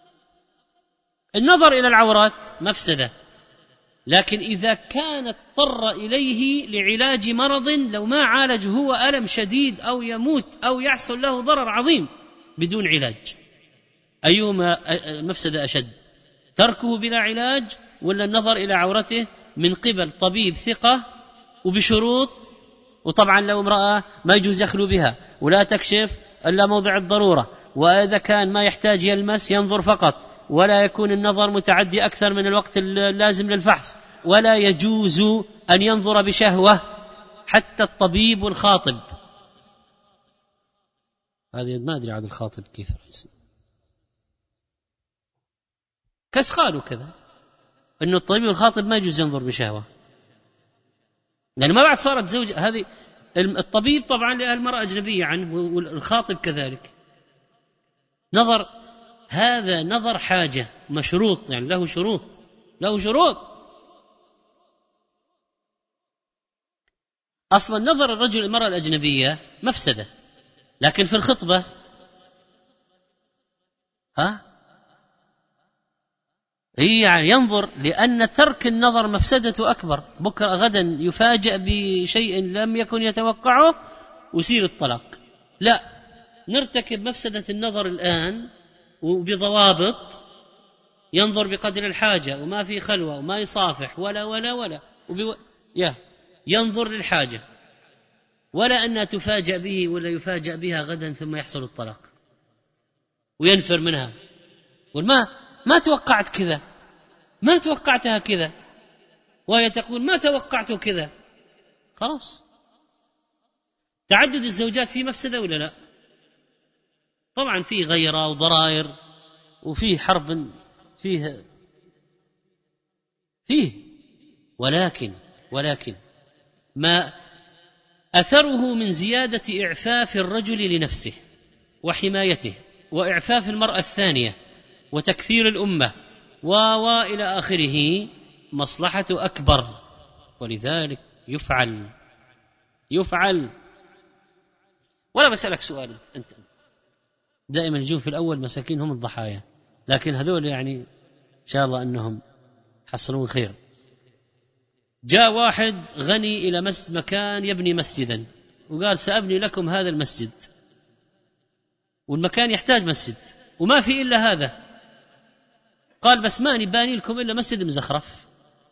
النظر إلى العورات مفسدة، لكن إذا كان اضطر إليه لعلاج مرض لو ما عالج هو ألم شديد أو يموت أو يحصل له ضرر عظيم بدون علاج، أيهما مفسدة أشد؟ تركه بلا علاج ولا النظر إلى عورته من قبل طبيب ثقة وبشروط؟ وطبعا لو امرأة ما يجوز يخلو بها ولا تكشف إلا موضع الضرورة، وإذا كان ما يحتاج يلمس ينظر فقط، ولا يكون النظر متعدي أكثر من الوقت اللازم للفحص، ولا يجوز أن ينظر بشهوة حتى الطبيب والخاطب. هذه ما أدري عاد الخاطب كيف اسمه، كس قالوا كذا إنه الطبيب والخاطب ما يجوز ينظر بشهوة، لأن ما بعد صارت زوجة. هذه الطبيب طبعا للمرأة أجنبية عنه والخاطب كذلك. نظر هذا نظر حاجة مشروط، يعني له شروط له شروط أصلا نظر الرجل المرأة الأجنبية مفسدة، لكن في الخطبة ها هي يعني ينظر، لأن ترك النظر مفسدته أكبر. بكرة غدا يفاجأ بشيء لم يكن يتوقعه ويصير الطلاق. لا، نرتكب مفسدة النظر الآن وبضوابط، ينظر بقدر الحاجة وما في خلوة وما يصافح ولا ولا ولا وبو... يا ينظر للحاجة، ولا أن تفاجأ به ولا يفاجأ بها غدا ثم يحصل الطلاق وينفر منها، والما ما توقعت كذا، ما توقعتها كذا، وهي تقول ما توقعته كذا. خلاص. تعدد الزوجات في مفسدة ولا لا؟ طبعا فيه غيرة وضرائر وفيه حرب فيه فيه ولكن ولكن ما أثره من زيادة إعفاف الرجل لنفسه وحمايته وإعفاف المرأة الثانية وتكثير الأمة وإلى آخره مصلحة أكبر، ولذلك يفعل يفعل ولا بسألك سؤال، أنت دائما يجون في الأول مساكين هم الضحايا، لكن هذول يعني إن شاء الله أنهم حصلون خير. جاء واحد غني إلى مسجد مكان يبني مسجدا وقال سأبني لكم هذا المسجد، والمكان يحتاج مسجد وما في إلا هذا، قال بس ماني باني لكم إلا مسجد مزخرف،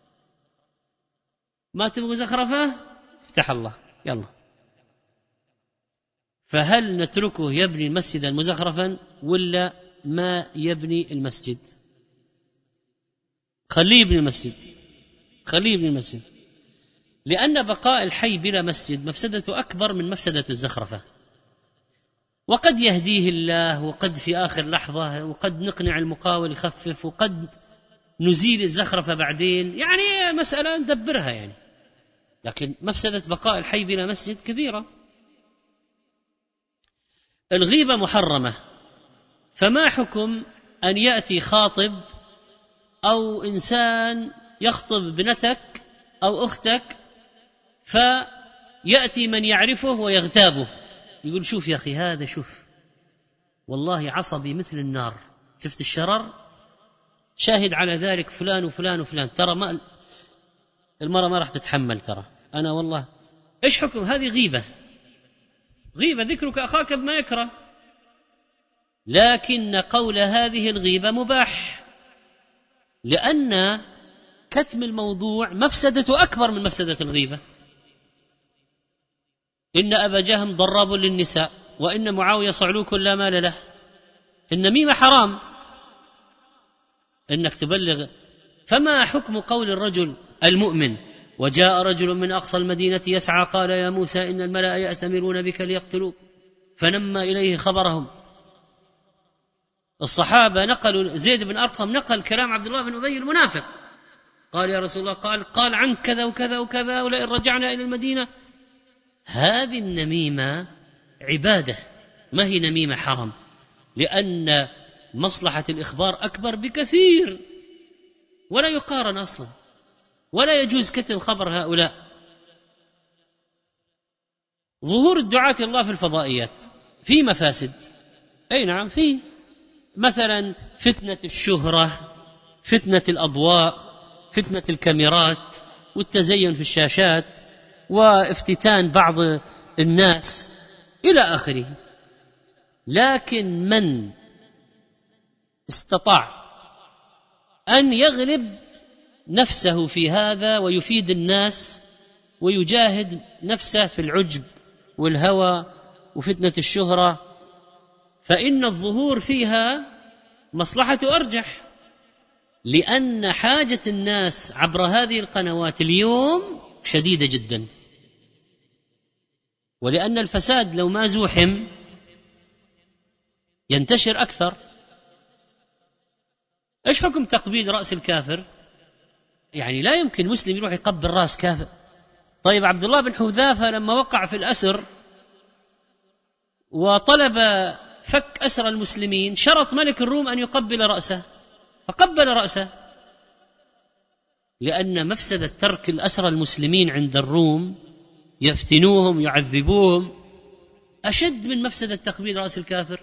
ما تبغوا زخرفة افتح الله يلا. فهل نتركه يبني مسجدا مزخرفا ولا ما يبني المسجد، خليه يبني المسجد، خليه يبني المسجد، لأن بقاء الحي بلا مسجد مفسدته أكبر من مفسدة الزخرفة. وقد يهديه الله، وقد في آخر لحظة، وقد نقنع المقاول يخفف، وقد نزيل الزخرفة بعدين، يعني مسألة ندبرها يعني. لكن مفسدة بقاء الحي بلا مسجد كبيرة. الغيبة محرمة، فما حكم أن يأتي خاطب أو إنسان يخطب ابنتك أو أختك فيأتي من يعرفه ويغتابه، يقول شوف يا أخي هذا، شوف والله عصبي مثل النار، شفت الشرر، شاهد على ذلك فلان وفلان وفلان، ترى ما المرأة ما راح تتحمل، ترى أنا والله. إيش حكم هذه؟ غيبة، غيبة، ذكرك أخاك بما يكره. لكن قول هذه الغيبة مباح، لأن كتم الموضوع مفسدته أكبر من مفسدة الغيبة. إن أبا جهم ضراب للنساء، وإن معاوية صعلوك لا مال له. النميمة حرام إنك تبلغ. فما حكم قول الرجل المؤمن وجاء رجل من أقصى المدينة يسعى قال يا موسى إن الملأ يأتمرون بك ليقتلوك فنمى إليه خبرهم. الصحابة نقلوا، زيد بن أرقم نقل كلام عبد الله بن أبي المنافق، قال يا رسول الله قال قال عنك كذا وكذا وكذا، ولئن رجعنا إلى المدينة. هذه النميمة عبادة، ما هي نميمة حرام، لأن مصلحة الإخبار أكبر بكثير، ولا يقارن أصلا، ولا يجوز كتم خبر هؤلاء. ظهور الدعاة الله في الفضائيات في مفاسد، أي نعم، في مثلا فتنة الشهرة، فتنة الأضواء، فتنة الكاميرات والتزين في الشاشات وافتتان بعض الناس إلى آخره. لكن من استطاع أن يغلب نفسه في هذا ويفيد الناس ويجاهد نفسه في العجب والهوى وفتنة الشهرة، فإن الظهور فيها مصلحته أرجح، لأن حاجة الناس عبر هذه القنوات اليوم شديدة جدا، ولأن الفساد لو ما زوحم ينتشر أكثر. إيش حكم تقبيل رأس الكافر؟ يعني لا يمكن مسلم يروح يقبل رأس كافر. طيب عبد الله بن حذافة لما وقع في الأسر وطلب فك أسر المسلمين شرط ملك الروم أن يقبل رأسه، فقبل رأسه، لأن مفسدة ترك الأسر المسلمين عند الروم يفتنوهم يعذبوهم أشد من مفسدة تقبيل رأس الكافر.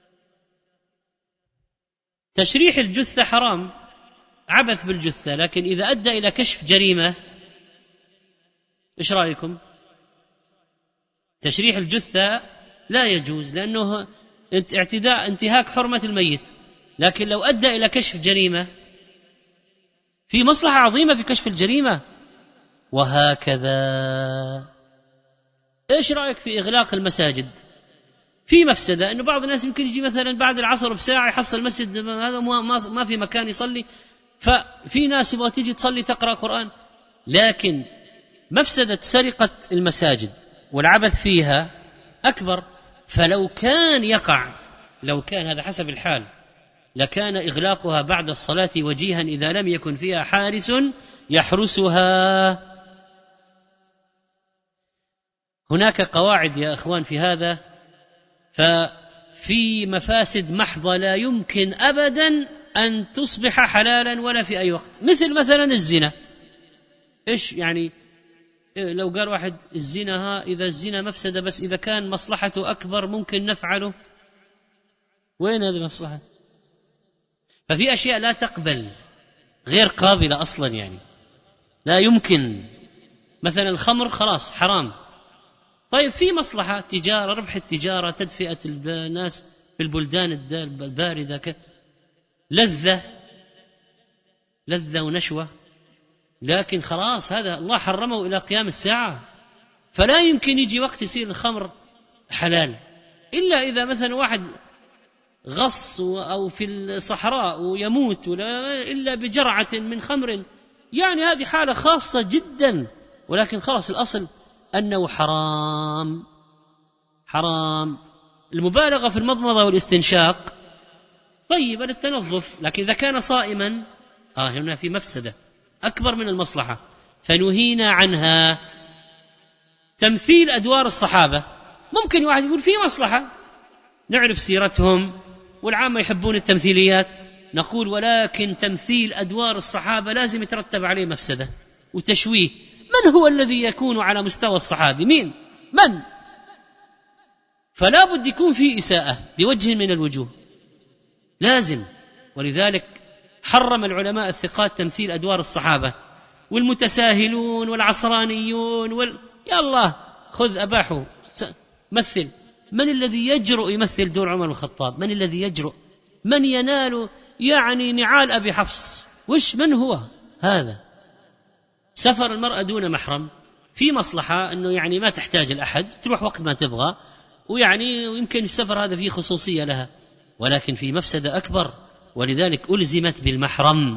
تشريح الجثة حرام، عبث بالجثة، لكن إذا أدى إلى كشف جريمة إيش رأيكم؟ تشريح الجثة لا يجوز لأنه اعتداء انتهاك حرمة الميت، لكن لو أدى إلى كشف جريمة في مصلحة عظيمة في كشف الجريمة. وهكذا إيش رأيك في إغلاق المساجد؟ في مفسدة أنه بعض الناس يمكن يجي مثلا بعد العصر بساعة يحصل المسجد هذا ما في مكان يصلي، ففي ناس يبغى تيجي تصلي تقرأ قرآن. لكن مفسدة سرقة المساجد والعبث فيها أكبر، فلو كان يقع، لو كان هذا حسب الحال، لكان إغلاقها بعد الصلاة وجيها إذا لم يكن فيها حارس يحرسها. هناك قواعد يا أخوان في هذا، ففي مفاسد محضة لا يمكن أبدا أن تصبح حلالا ولا في أي وقت، مثل مثلا الزنا. إيش يعني لو قال واحد الزنا ها إذا الزنا مفسدة بس إذا كان مصلحته أكبر ممكن نفعله، وين هذه المصلحة؟ ففي أشياء لا تقبل، غير قابلة أصلا، يعني لا يمكن. مثلا الخمر خلاص حرام، طيب في مصلحة تجارة، ربح التجارة، تدفئة الناس في البلدان الباردة، لذة لذة ونشوة، لكن خلاص هذا الله حرمه إلى قيام الساعة، فلا يمكن يجي وقت يصير الخمر حلال، إلا إذا مثلا واحد غص أو في الصحراء ويموت إلا بجرعة من خمر، يعني هذه حالة خاصة جدا، ولكن خلاص الأصل أنه حرام. حرام المبالغة في المضمضة والاستنشاق طيبا التنظف، لكن إذا كان صائما آه هنا في مفسدة أكبر من المصلحة فنهينا عنها. تمثيل أدوار الصحابة، ممكن واحد يقول في مصلحة، نعرف سيرتهم والعامة يحبون التمثيليات، نقول ولكن تمثيل أدوار الصحابة لازم يترتب عليه مفسدة وتشويه. من هو الذي يكون على مستوى الصحابي؟ مين؟ من؟ فلا بد يكون في إساءة بوجه من الوجوه لازم. ولذلك حرم العلماء الثقات تمثيل أدوار الصحابة، والمتساهلون والعصرانيون وال... يا الله خذ أباحوا مثل. من الذي يجرؤ يمثل دور عمر بن الخطاب؟ من الذي يجرؤ؟ من ينال يعني نعال أبي حفص؟ وش من هو هذا؟ سفر المرأة دون محرم في مصلحة أنه يعني ما تحتاج الأحد، تروح وقت ما تبغى، ويعني يمكن السفر هذا فيه خصوصية لها، ولكن في مفسدة أكبر، ولذلك ألزمت بالمحرم.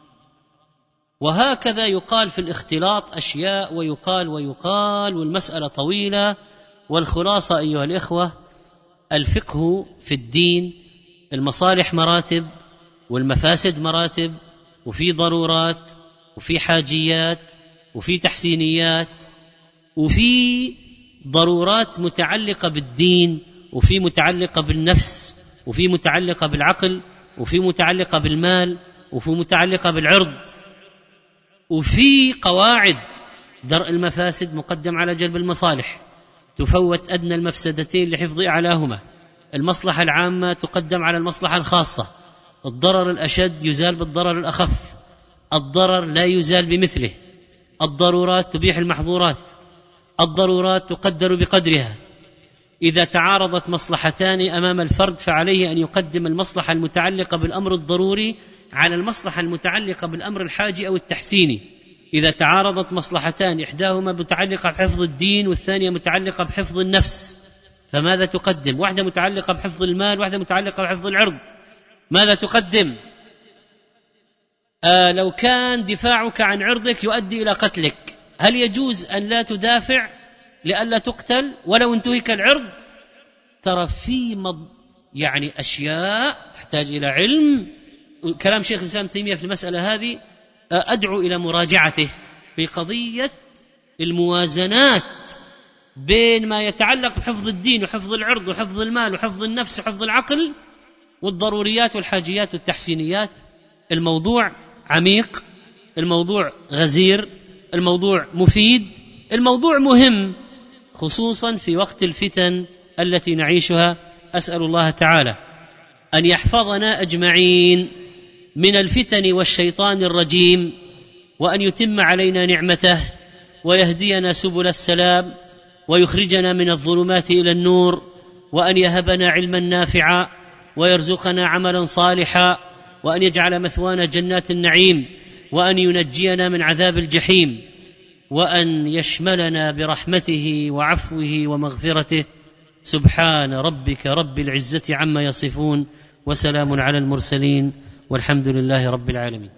وهكذا يقال في الاختلاط أشياء ويقال ويقال، والمسألة طويلة. والخلاصة أيها الإخوة، الفقه في الدين المصالح مراتب والمفاسد مراتب، وفي ضرورات وفي حاجيات وفي تحسينيات، وفي ضرورات متعلقة بالدين، وفي متعلقة بالنفس، وفي متعلقة بالعقل، وفي متعلقة بالمال، وفي متعلقة بالعرض، وفي قواعد درء المفاسد مقدم على جلب المصالح، تفوت أدنى المفسدتين لحفظ أعلاهما، المصلحة العامة تقدم على المصلحة الخاصة، الضرر الأشد يزال بالضرر الأخف، الضرر لا يزال بمثله، الضرورات تبيح المحظورات، الضرورات تقدر بقدرها. إذا تعارضت مصلحتان أمام الفرد فعليه أن يقدم المصلحة المتعلقة بالأمر الضروري على المصلحة المتعلقة بالأمر الحاجي أو التحسيني. إذا تعارضت مصلحتان إحداهما متعلقة بحفظ الدين والثانية متعلقة بحفظ النفس، فماذا تقدم؟ واحدة متعلقة بحفظ المال، واحدة متعلقة بحفظ العرض، ماذا تقدم؟ آه لو كان دفاعك عن عرضك يؤدي إلى قتلك، هل يجوز أن لا تدافع لئلا تقتل ولو انتهك العرض؟ ترى في مض... يعني أشياء تحتاج إلى علم. كلام شيخ الإسلام تيمية في المسألة هذه أدعو إلى مراجعته في قضية الموازنات بين ما يتعلق بحفظ الدين وحفظ العرض وحفظ المال وحفظ النفس وحفظ العقل والضروريات والحاجيات والتحسينيات. الموضوع عميق، الموضوع غزير، الموضوع مفيد، الموضوع مهم، خصوصا في وقت الفتن التي نعيشها. أسأل الله تعالى أن يحفظنا أجمعين من الفتن والشيطان الرجيم، وأن يتم علينا نعمته ويهدينا سبل السلام ويخرجنا من الظلمات إلى النور، وأن يهبنا علما نافعا ويرزقنا عملا صالحا، وأن يجعل مثوانا جنات النعيم، وأن ينجينا من عذاب الجحيم، وأن يشملنا برحمته وعفوه ومغفرته. سبحان ربك رب العزة عما يصفون، وسلام على المرسلين، والحمد لله رب العالمين.